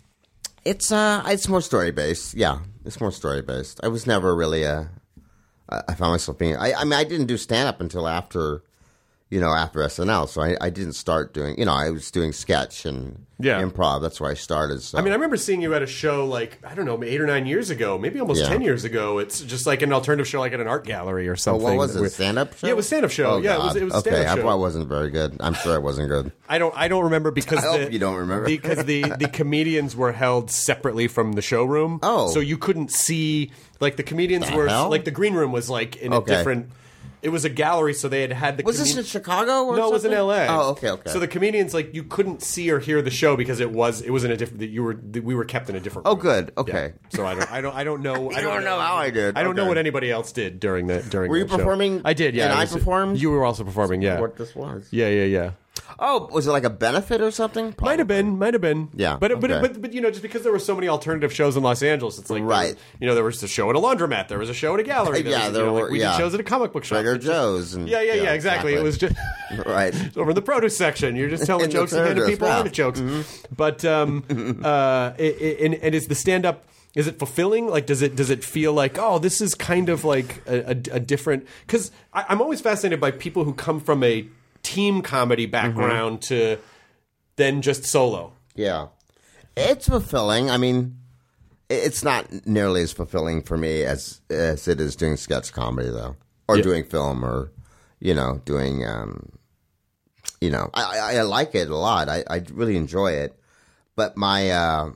It's uh, it's more story based. Yeah, it's more story based. I was never really a. I I found myself being. I, I mean, I didn't do stand up until after, you know, after S N L. So I, I didn't start doing. You know, I was doing sketch and Yeah. improv. That's where I started. So. I mean, I remember seeing you at a show like, I don't know, eight or nine years ago, maybe almost Yeah. ten years ago. It's just like an alternative show, like at an art gallery or Oh, something. what was Where- it? Stand up show? Yeah, it was stand-up show. Oh, Yeah, it was- God. it was a okay. stand-up I show. I wasn't very good. I'm sure I wasn't good. I don't. I don't remember because I the, hope you don't remember. because the the comedians were held separately from the showroom. Oh. so you couldn't see like the comedians The were hell? like the green room was like in Okay. a different. It was a gallery, so they had had the. Was this comed- in Chicago? Or No, it was in something? L A. Oh, okay, okay. So the comedians like you couldn't see or hear the show because it was it was in a different. You were we were kept in a different. Oh, room. good. Okay. Yeah. So I don't I don't I don't know. I You don't know how I did. I don't know Okay. what anybody else did during the during. Were you that show. performing I did. Yeah, and it I was- performed? You were also performing. Yeah. What this was? Yeah, yeah, yeah. Oh, was it like a benefit or something? Might have been, might have been. Yeah, but but, okay. but but you know, just because there were so many alternative shows in Los Angeles, it's like there Right. was- you know, there was a show at a laundromat, there was a show at a gallery. There Yeah, was, there you know, like, were- we yeah. did shows at a comic book shop. Trader It's just- Joe's. And, Yeah, yeah, yeah, exactly. It was just right. over in the produce section. You're just telling In the jokes and handing produce, people yeah. artichokes. Mm-hmm. But um, uh, it, it, and, and is the stand up? Is it fulfilling? Like, does it does it feel like, oh, this is kind of like a, a, a different? Because I'm always fascinated by people who come from a team comedy background Mm-hmm. to then just solo. Yeah. It's fulfilling. I mean, it's not nearly as fulfilling for me as as it is doing sketch comedy, though, or Yeah. doing film, or you know, doing. Um, you know, I, I, I like it a lot. I, I really enjoy it, but my uh,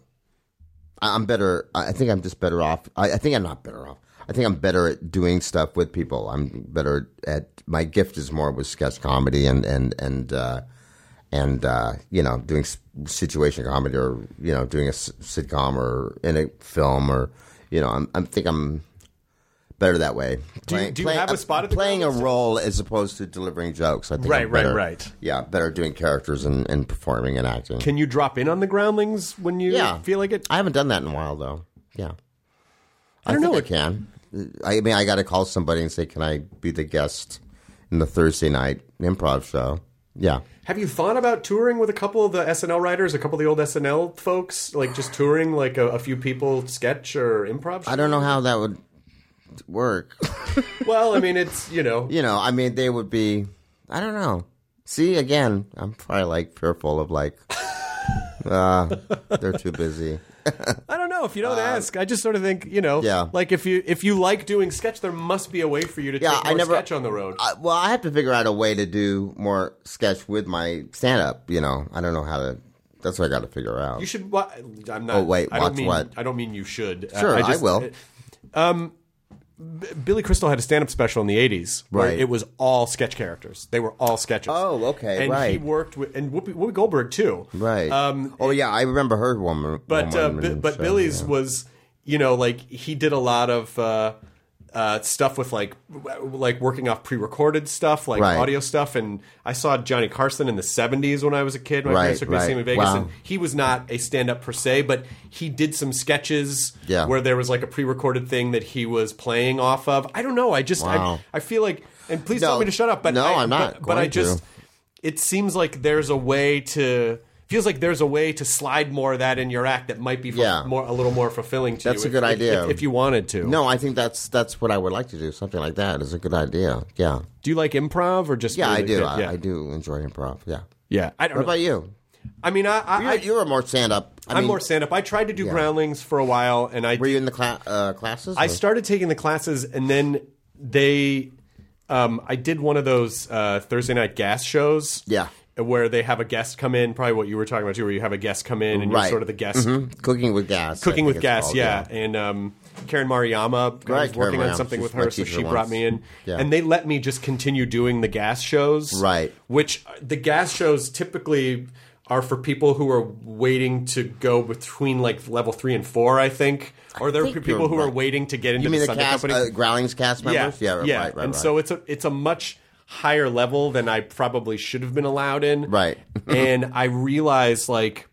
I- I'm better. I think I'm just better off. I, I think I'm not better off. I think I'm better at doing stuff with people. I'm better at my gift is more with sketch comedy and and and. Uh, and uh, you know, doing s- situation comedy, or you know, doing a s- sitcom or in a film, or you know, I'm, I think I'm better that way. Do you, do you have a spot at the playing a Groundlings? role as opposed to delivering jokes? I think Right, I'm right, better- right. Yeah, better doing characters and, and performing and acting. Can you drop in on the Groundlings when you Yeah. feel like it? I haven't done that in a while, though. Yeah. I don't think know. I can. I mean, I got to call somebody and say, can I be the guest in the Thursday night improv show? Yeah. Have you thought about touring with a couple of the S N L writers, a couple of the old S N L folks? Like just touring like a, a few people sketch or improv? I don't know how that would work. Well, I mean, it's, you know. You know, I mean, they would be, I don't know. See, again, I'm probably like fearful of like, uh, they're too busy. I don't know if you don't ask. I just sort of think, you know, Yeah. like if you if you like doing sketch, there must be a way for you to Yeah, take more I never- sketch on the road. I, well, I have to figure out a way to do more sketch with my stand-up, you know. I don't know how to, that's what I got to figure out. You should. wa- I'm not. Oh, wait, I don't watch mean. what? I don't mean you should. Sure, I, I just, will. Um, B- Billy Crystal had a stand-up special in the eighties where Right. it was all sketch characters. They were all sketches. Oh, okay, and right. he worked with and Whoopi, Whoopi Goldberg too. Right. Um, oh, yeah, I remember her woman. but uh, woman B- in the but show, Billy's yeah. was, you know, like he did a lot of uh, uh, stuff with like w- like working off pre-recorded stuff, like Right. audio stuff. And I saw Johnny Carson in the seventies when I was a kid. My Right, parents took me to see him in right. Vegas, Wow. and he was not a stand-up per se, but he did some sketches Yeah. where there was like a pre-recorded thing that he was playing off of. I don't know. I just Wow. I, I feel like, and please No. tell me to shut up. But No, I, I'm not But, but I going to. just it seems like there's a way to. Feels like there's a way to slide more of that in your act that might be fu- Yeah. more a little more fulfilling to you. That's a if- good if- idea. If, if you wanted to. No, I think that's that's what I would like to do. Something like that is a good idea. Yeah. Do you like improv or just Yeah, I really- do. Yeah, I, yeah. I do enjoy improv. Yeah. Yeah, I don't What know. about you? I mean, I, I, You're, I you're a more stand-up. I I'm mean, more stand up. I tried to do Yeah. Groundlings for a while, and I Were you in the cla- uh, classes? I or- started taking the classes, and then they, um, I did one of those uh, Thursday night gas shows. Yeah. Where they have a guest come in, probably what you were talking about too, where you have a guest come in and you're Right. sort of the guest. Mhm. Cooking with gas. I Cooking think with it's gas, called, yeah. And um, Karen Mariyama, I Right, was working Karen on Mariyama. something with She's my her, so teacher she brought once. me in. Yeah. And they let me just continue doing the gas shows. Right. Which the gas shows typically are for people who are waiting to go between like level three and four, I think. Or they're think for people you're who are right. waiting to get into You mean the the Sunday cast, company. uh, Growlings cast members? Yeah, right, yeah. right, right. and right. so it's a it's a much higher level than I probably should have been allowed in. Right. And I realized like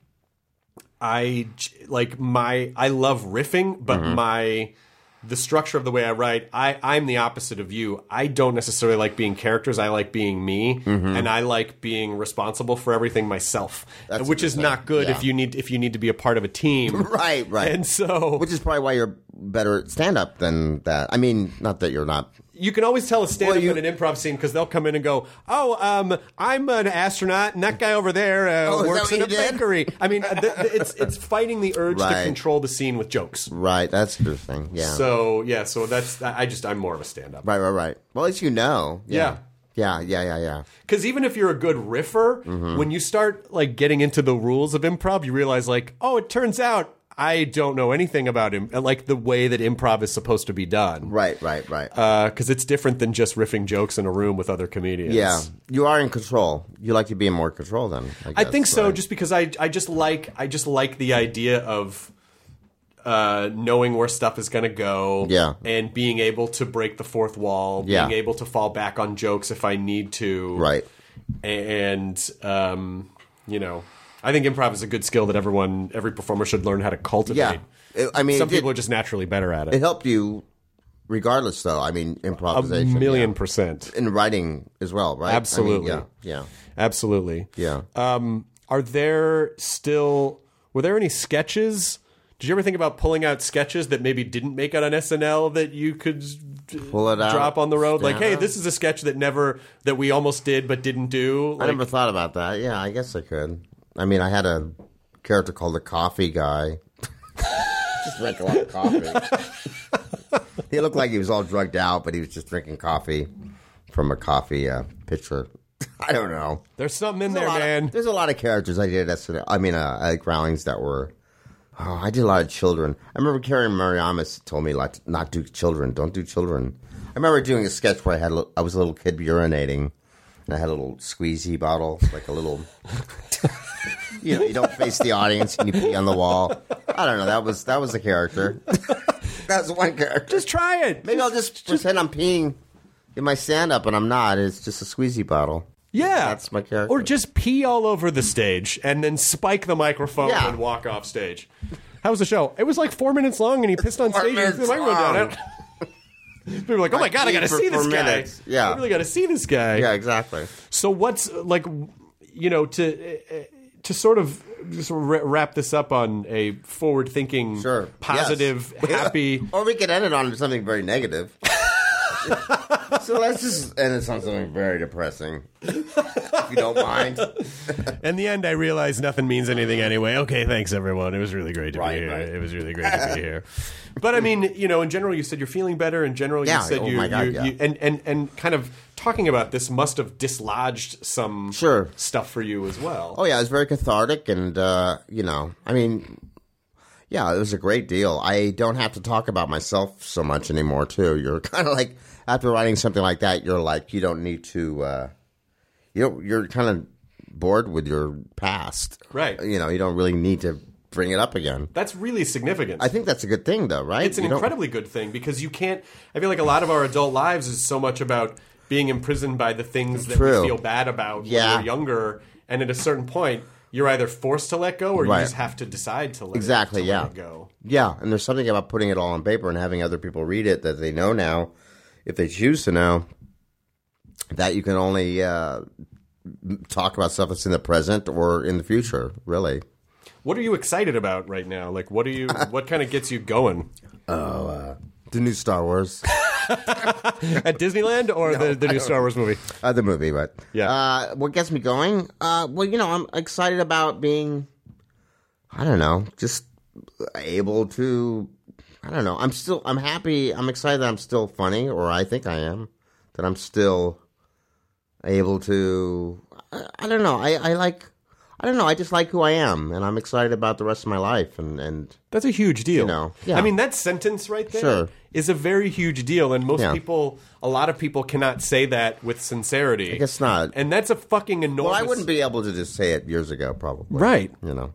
I j- like my I love riffing, but Mm-hmm. my the structure of the way I write, I I'm the opposite of you. I don't necessarily like being characters. I like being me, Mm-hmm. and I like being responsible for everything myself, That's which is interesting. not good Yeah. if you need if you need to be a part of a team. Right, right. And so Which is probably why you're better at stand-up than that. I mean, not that you're not. you can always tell a stand-up Well, you- in an improv scene because they'll come in and go, "Oh, um, I'm an astronaut, and that guy over there uh, Oh, is that works what in a you did? bakery." I mean, uh, th- th- it's it's fighting the urge to Right. control the scene with jokes. Right, that's interesting. Yeah. So yeah, so that's I just I'm more of a stand-up. right, right, right. Well, at least you know. Yeah. Yeah, yeah, yeah, yeah. Because even if you're a good riffer, Mm-hmm. when you start like getting into the rules of improv, you realize like, oh, it turns out I don't know anything about him, like the way that improv is supposed to be done. Right, right, right. Because it's different than just riffing jokes in a room with other comedians. yeah. You are in control. You like to be in more control then, I, I guess, think so, right? just because I I just like I just like the idea of uh, knowing where stuff is going to go, Yeah. and being able to break the fourth wall, Yeah. being able to fall back on jokes if I need to, Right. And um, you know, I think improv is a good skill that everyone, every performer should learn how to cultivate. Yeah. It- I mean, some it did- people are just naturally better at It it. helped you regardless, though. I mean, A improvisation. million yeah. percent, In writing as well, right? I mean, Absolutely. yeah, yeah. absolutely. Yeah. Um, are there still? Were there any sketches? Did you ever think about pulling out sketches that maybe didn't make it on S N L that you could Pull it out, drop on the road? Like, stand hey, up? this is a sketch that never that we almost did but didn't do. I Like, never thought about that. Yeah, I guess I could. I mean, I had a character called the Coffee Guy. Just drank a lot of coffee. He looked like he was all drugged out, but he was just drinking coffee from a coffee uh, pitcher. I don't know. there's something in There's a there, lot of- man. there's a lot of characters I did at S N L. I mean, uh, at Growlings that were. Oh, I did a lot of children. I remember Karen Mariamas told me like not do children. Don't do children. I remember doing a sketch where I had a, li- I was a little kid urinating And I had a little squeezy bottle, like a little. You know, you don't face the audience and you pee on the wall. I don't know. That was that was the character. That's one character. Just try it. Maybe just, I'll just, just pretend I'm peeing in my stand-up, and I'm not. It's just a squeezy bottle. Yeah. That's my character. Or just pee all over the stage and then spike the microphone Yeah. and walk off stage. How was the show? It was like four minutes long, and he pissed on Four stage and threw the minutes microphone long. down. People were like, oh my God, I got to For- see for this guy. minutes. Yeah. I really got to see this guy. Yeah, exactly. So what's, like, you know, to uh, to sort of just wrap this up on a forward-thinking, Sure. positive, Yes. happy... Or we could end it on something very negative. So let's just end it on something very depressing. If you don't mind. In the end, I realized nothing means anything anyway. Okay, thanks, everyone. It was really great to Right, be here. right. It was really great to be here. But, I mean, you know, in general, you said you're feeling better. In general, Yeah, you said oh you... my God, you, yeah. you and, and, and kind of talking about this must have dislodged some Sure. stuff for you as well. Oh, yeah, it was very cathartic, and, uh, you know, I mean, yeah, it was a great deal. I don't have to talk about myself so much anymore, too. You're kind of like, after writing something like that, you're like, you don't need to, uh, you know, you're kind of bored with your past. Right. You know, you don't really need to bring it up again. That's really significant. I think that's a good thing, though, right? It's an You don't- incredibly good thing because you can't... I feel like a lot of our adult lives is so much about being imprisoned by the things that True. we feel bad about Yeah. when we're younger. And at a certain point, you're either forced to let go or Right. you just have to decide to let, Exactly, it, to yeah. let it go. Yeah, and there's something about putting it all on paper and having other people read it that they know now, if they choose to know, that you can only uh, talk about stuff that's in the present or in the future, really. What are you excited about right now? Like, what are you? What kind of gets you going The new Star Wars. at Disneyland or the, the new Star Wars movie? Uh, the movie, but Yeah. Uh, what gets me going? Uh, well, you know, I'm excited about being, I don't know, just able to, I don't know. I'm still, I'm happy. I'm excited that I'm still funny, or I think I am, that I'm still able to, I, I don't know. I, I like, I don't know. I just like who I am, and I'm excited about the rest of my life, and, and That's a huge deal. You know, yeah. I mean, that sentence right there Sure. is a very huge deal, and most Yeah. people, a lot of people, cannot say that with sincerity. I guess not. And that's a fucking enormous. Well, I wouldn't be able to just say it years ago, probably. Right. You know.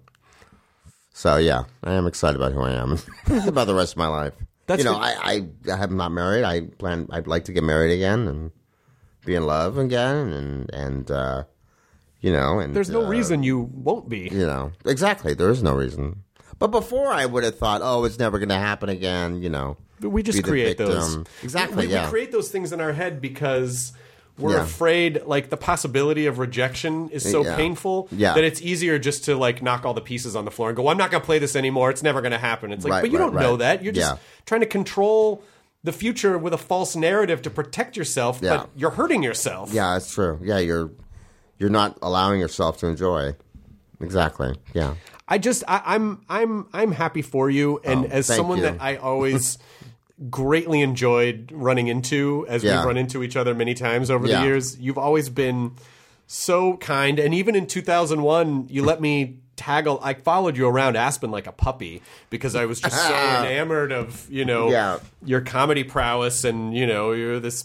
So yeah, I am excited about who I am, about the rest of my life. That's you know, good. I, I I am not married. I plan. I'd like to get married again and be in love again, and and uh, you know, and There's no uh, reason you won't be. You know, exactly. There is no reason. But before, I would have thought, oh, it's never going to happen again. You know, But we just be the create victim. those. Exactly. We, yeah. we create those things in our head because we're Yeah. afraid, like, the possibility of rejection is so Yeah. painful Yeah. that it's easier just to, like, knock all the pieces on the floor and go, well, I'm not going to play this anymore. It's never going to happen. It's like, Right, but you right, don't know right. that. You're just Yeah. trying to control the future with a false narrative to protect yourself, Yeah. but you're hurting yourself. Yeah, that's true. Yeah, you're you're not allowing yourself to enjoy. Exactly. Yeah. I just I, I'm I'm I'm happy for you, and Oh, as thank someone you. that I always greatly enjoyed running into, as Yeah. we've run into each other many times over Yeah. the years, you've always been so kind, and even in two thousand one, you let me tag. I followed you around Aspen like a puppy because I was just so enamored of you know Yeah. your comedy prowess, and you know you're this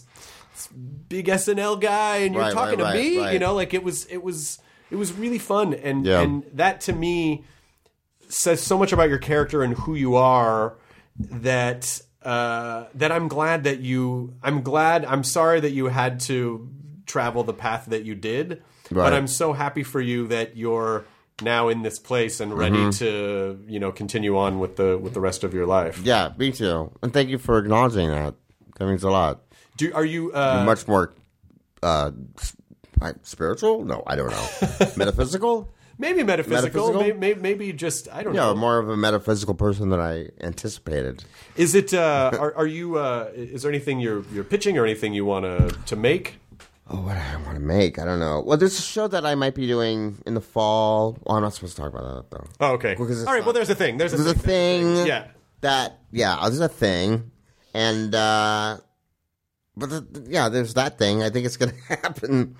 big S N L guy, and you're Right, talking right, to right, me. right. You know, like it was it was it was really fun, and Yeah. and that to me says so much about your character and who you are that uh, that I'm glad that you I'm glad I'm sorry that you had to travel the path that you did, but Right. I'm so happy for you that you're now in this place and ready Mm-hmm. to you know continue on with the with the rest of your life. Yeah, me too. And thank you for acknowledging that. That means a lot. Do are you uh, Much more uh, s- I- spiritual? No, I don't know. Metaphysical? maybe metaphysical, Metaphysical? Maybe, maybe maybe just I don't Yeah, know. more of a metaphysical person than I anticipated. Is it? Uh, are, are you? Uh, is there anything you're you're pitching or anything you want to to make? Oh, what do I want to make? I don't know. Well, there's a show that I might be doing in the fall. Oh, I'm not supposed to talk about that, though. Oh, okay. Because it's All right. not- Well, there's a thing. There's a There's a thing. thing. Yeah. That, yeah, there's a thing. And, uh, but the, yeah, there's that thing. I think it's going to happen.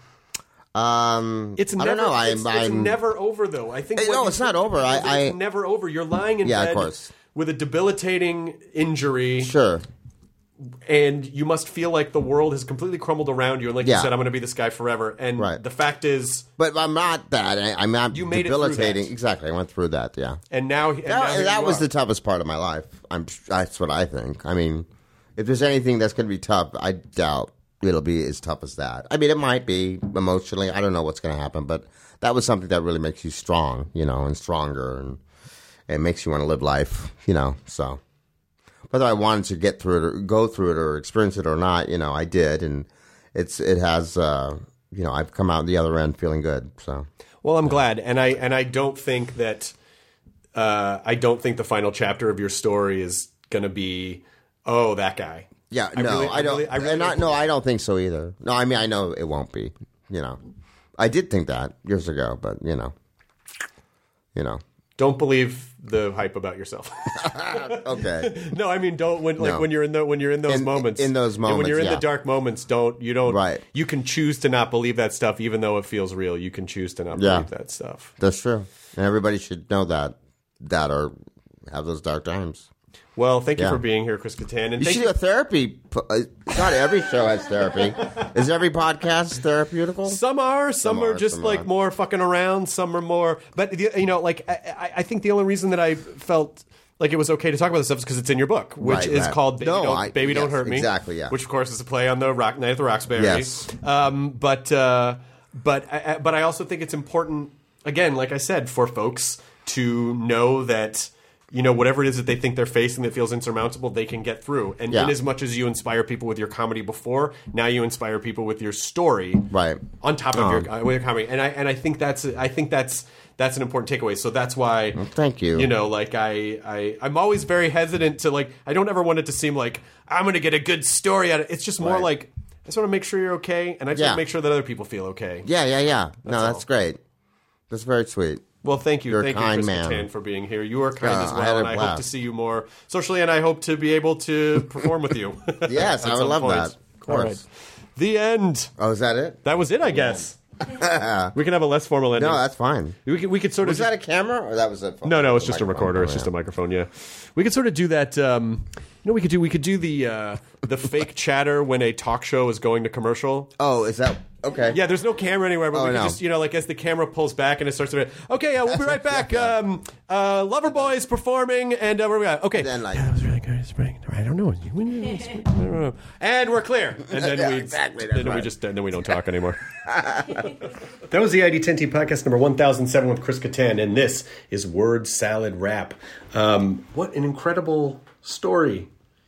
Um, It's I never. don't know. I'm, it's, it's I'm never over, though. I think. Hey, what no, you it's not said over. is I- that I- it's never over. You're lying in Yeah, of bed course. with a debilitating injury, sure. and you must feel like the world has completely crumbled around you. And like Yeah. you said, I'm going to be this guy forever. And Right. the fact is, But I'm not that. I, I'm not You made it through debilitating. that. Exactly. I went through that, yeah. and now, and now That, here that you was are. the toughest part of my life. I'm. That's what I think. I mean, if there's anything that's going to be tough, I doubt it'll be as tough as that. I mean, it might be emotionally. I don't know what's going to happen, but that was something that really makes you strong, you know, and stronger, and it makes you want to live life, you know. So whether I wanted to get through it or go through it or experience it or not, you know, I did, and it's it has, uh, you know, I've come out the other end feeling good. So Well, I'm glad, and I and I don't think that uh, I don't think the final chapter of your story is going to be, oh, that guy. yeah, I no, really- I I don't. really- I really and I, don't no, think- I don't think so either. No, I mean, I know it won't be. You know, I did think that years ago, but you know, you know. Don't believe the hype about yourself. Okay. No, I mean, don't when like No. when you're in the when you're in those In- moments. in those and when moments, you're in yeah. the dark moments, don't you don't Right. You can choose to not believe that stuff, even though it feels real. You can choose to not Yeah. believe that stuff. That's true, and everybody should know that. That or have those dark times. Well, thank you Yeah. for being here, Chris Kattan, and You thank should you. do a therapy. po- uh, Not every show has therapy. Is every podcast therapeutical? Some are, some, Some are are, just some like aren't. more fucking around. Some are more, but the- you know, like I, I- I think the only reason that I felt like it was okay to talk about this stuff is because it's in your book, which Right, is right. called "Baby, No, Don't, I- Baby Don't yes, Hurt Me." exactly, yeah. Which, of course, is a play on the Rock Night at the Roxbury. Yes. Um, but uh, but I, I- but I also think it's important, again, like I said, for folks to know that. You know, whatever it is that they think they're facing that feels insurmountable, they can get through. And Yeah. in as much as you inspire people with your comedy before, now you inspire people with your story, Right. on top of Um, your, uh, with your comedy. And I and I think that's I think that's that's an important takeaway. So that's why. Thank you. You know, like I I I'm always very hesitant to like. I don't ever want it to seem like I'm going to get a good story out of it. It's just more Right. like I just want to make sure you're okay, and I just want Yeah. to make sure that other people feel okay. Yeah, yeah, yeah. no, That's that's all. great. That's very sweet. Well, thank you. You're a thank kind you, Chris man. Kattan, for being here. You are kind Uh, as I well, had a and I hope blast. to see you more socially, and I hope to be able to perform with you. Yes, at I would some love point. that. Of All course. right. The end. Oh, is that it? That was it, I guess. we can have a less formal ending. No, that's fine. we could, we could sort of Was that a camera or that was a phone? No, no, it's just a microphone? recorder. Oh, It's just yeah. a microphone. Yeah, we could sort of do that. Um, you know, we could do we could do the uh, the fake chatter when a talk show is going to commercial. Oh, is that okay? Yeah, there's no camera anywhere, but Oh, we can no. just, you know, like as the camera pulls back and it starts to, okay, uh, we'll be right back. Um, uh, Loverboy's performing, and uh, where we at? Okay. Then, like- yeah, that was really good. It's pretty- I don't know. I don't know. And we're clear. And then Yeah, we, exactly, that's then we right. just, and then we don't talk anymore. That was the I D ten T podcast number one thousand seven with Chris Kattan, and this is Word Salad Rap. Um, what an incredible story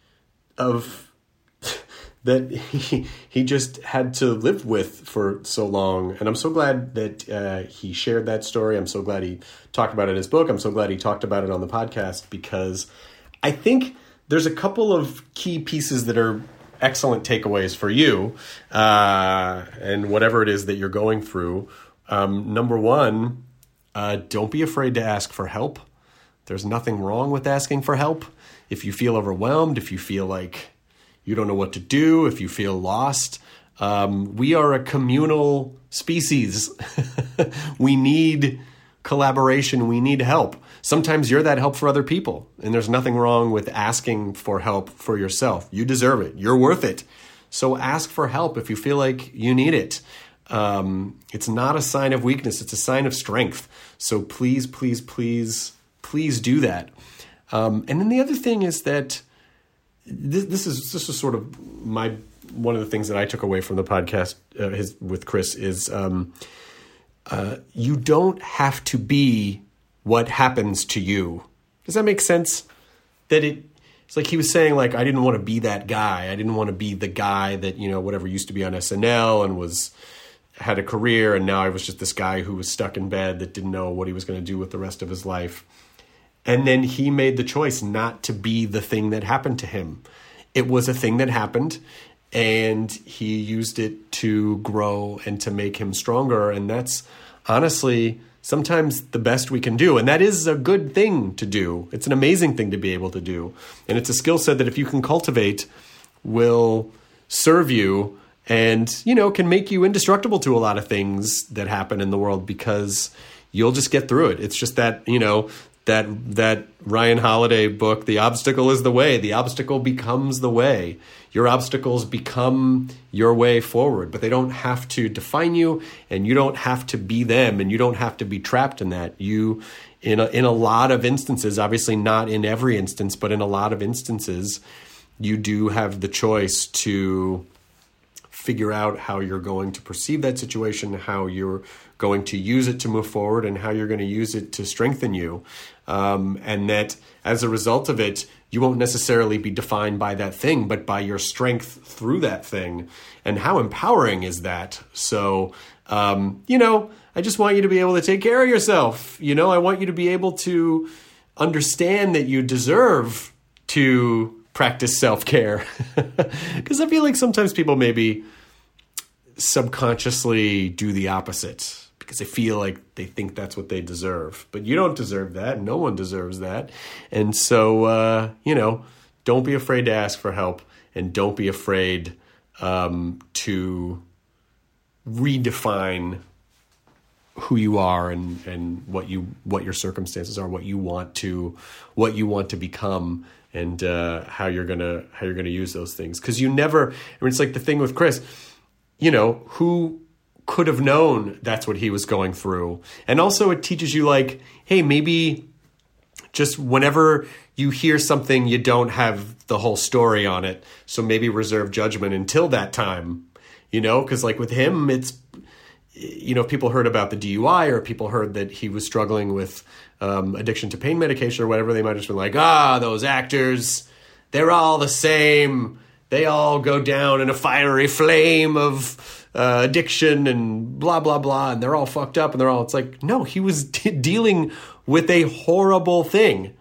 of that he, he just had to live with for so long. And I'm so glad that uh, he shared that story. I'm so glad he talked about it in his book. I'm so glad he talked about it on the podcast, because I think there's a couple of key pieces that are excellent takeaways for you uh, and whatever it is that you're going through. Um, number one, uh, don't be afraid to ask for help. There's nothing wrong with asking for help. If you feel overwhelmed, if you feel like you don't know what to do, if you feel lost, um, we are a communal species. We need collaboration. We need help. Sometimes you're that help for other people, and there's nothing wrong with asking for help for yourself. You deserve it. You're worth it. So ask for help if you feel like you need it. Um, it's not a sign of weakness. It's a sign of strength. So please, please, please, please do that. Um, and then the other thing is that this, this is this is sort of my one of the things that I took away from the podcast uh, his, with Chris is um, uh, you don't have to be what happens to you. Does that make sense? That it it's like he was saying, like, I didn't want to be that guy. I didn't want to be the guy that, you know, whatever used to be on S N L and was had a career, and now I was just this guy who was stuck in bed that didn't know what he was going to do with the rest of his life. And then he made the choice not to be the thing that happened to him. It was a thing that happened, and he used it to grow and to make him stronger. And that's honestly sometimes the best we can do. And that is a good thing to do. It's an amazing thing to be able to do. And it's a skill set that if you can cultivate, will serve you and, you know, can make you indestructible to a lot of things that happen in the world, because you'll just get through it. It's just that, you know, that that Ryan Holiday book, The Obstacle is the Way. The obstacle becomes the way. Your obstacles become your way forward, but they don't have to define you, and you don't have to be them, and you don't have to be trapped in that. You, in a, in a lot of instances, obviously not in every instance, but in a lot of instances, you do have the choice to figure out how you're going to perceive that situation, how you're going to use it to move forward, and how you're going to use it to strengthen you. Um, and that as a result of it, you won't necessarily be defined by that thing, but by your strength through that thing. And how empowering is that? So, um, you know, I just want you to be able to take care of yourself. You know, I want you to be able to understand that you deserve to practice self-care. Because I feel like sometimes people maybe subconsciously do the opposite because they feel like they think that's what they deserve. But you don't deserve that. No one deserves that. And so, uh, you know, don't be afraid to ask for help, and don't be afraid um, to redefine who you are and, and what you what your circumstances are, what you want to what you want to become, and uh, how you're gonna how you're gonna use those things. Because you never, I mean, it's like the thing with Chris, you know, who could have known that's what he was going through? And also it teaches you, like, hey, maybe just whenever you hear something, you don't have the whole story on it. So maybe reserve judgment until that time, you know, because like with him, it's, you know, if people heard about the D U I, or people heard that he was struggling with um, addiction to pain medication or whatever, they might have just been like, ah, those actors, they're all the same. They all go down in a fiery flame of uh, addiction and blah, blah, blah. And they're all fucked up, and they're all, it's like, no, he was d- dealing with a horrible thing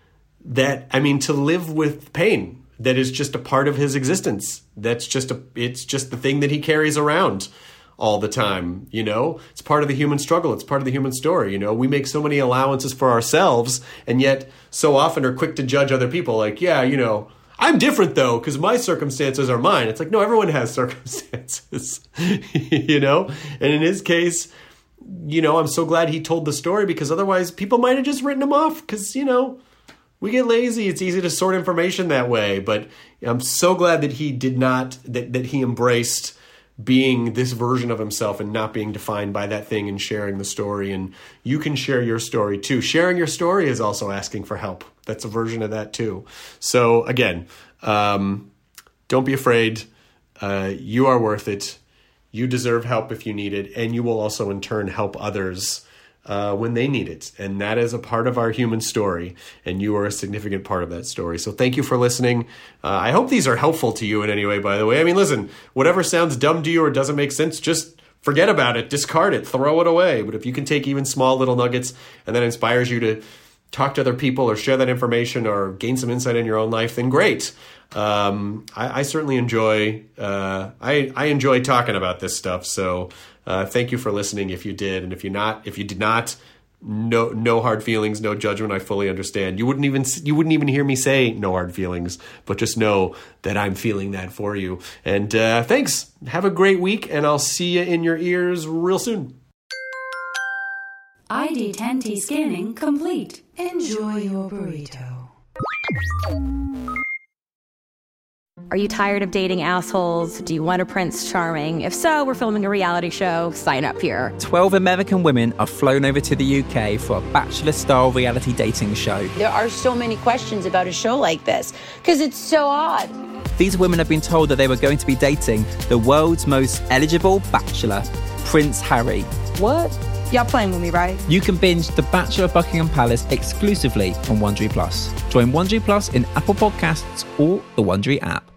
that, I mean, to live with pain that is just a part of his existence. That's just a, it's just the thing that he carries around all the time, you know? It's part of the human struggle. It's part of the human story, you know? We make so many allowances for ourselves, and yet so often are quick to judge other people. Like, yeah, you know, I'm different though, because my circumstances are mine. It's like, no, everyone has circumstances, you know? And in his case, you know, I'm so glad he told the story, because otherwise people might have just written him off, because, you know, we get lazy. It's easy to sort information that way. But I'm so glad that he did not, that, that he embraced being this version of himself and not being defined by that thing, and sharing the story. And you can share your story too. Sharing your story is also asking for help. That's a version of that too. So again, um, don't be afraid. Uh, you are worth it. You deserve help if you need it. And you will also in turn help others uh, when they need it. And that is a part of our human story. And you are a significant part of that story. So thank you for listening. Uh, I hope these are helpful to you in any way, by the way. I mean, listen, whatever sounds dumb to you or doesn't make sense, just forget about it, discard it, throw it away. But if you can take even small little nuggets, and that inspires you to talk to other people or share that information or gain some insight in your own life, then great. Um, I, I certainly enjoy, uh, I, I enjoy talking about this stuff. So, uh, thank you for listening if you did. And if you not, if you did not, no, no hard feelings, no judgment. I fully understand. You wouldn't even, you wouldn't even hear me say no hard feelings, but just know that I'm feeling that for you. And, uh, thanks. Have a great week, and I'll see you in your ears real soon. I D ten T scanning complete. Enjoy your burrito. Are you tired of dating assholes? Do you want a Prince Charming? If so, we're filming a reality show. Sign up here. Twelve American women are flown over to the U K for a Bachelor-style reality dating show. There are so many questions about a show like this, because it's so odd. These women have been told that they were going to be dating the world's most eligible bachelor, Prince Harry. What? Y'all playing with me, right? You can binge The Bachelor of Buckingham Palace exclusively on Wondery Plus. Join Wondery Plus in Apple Podcasts or the Wondery app.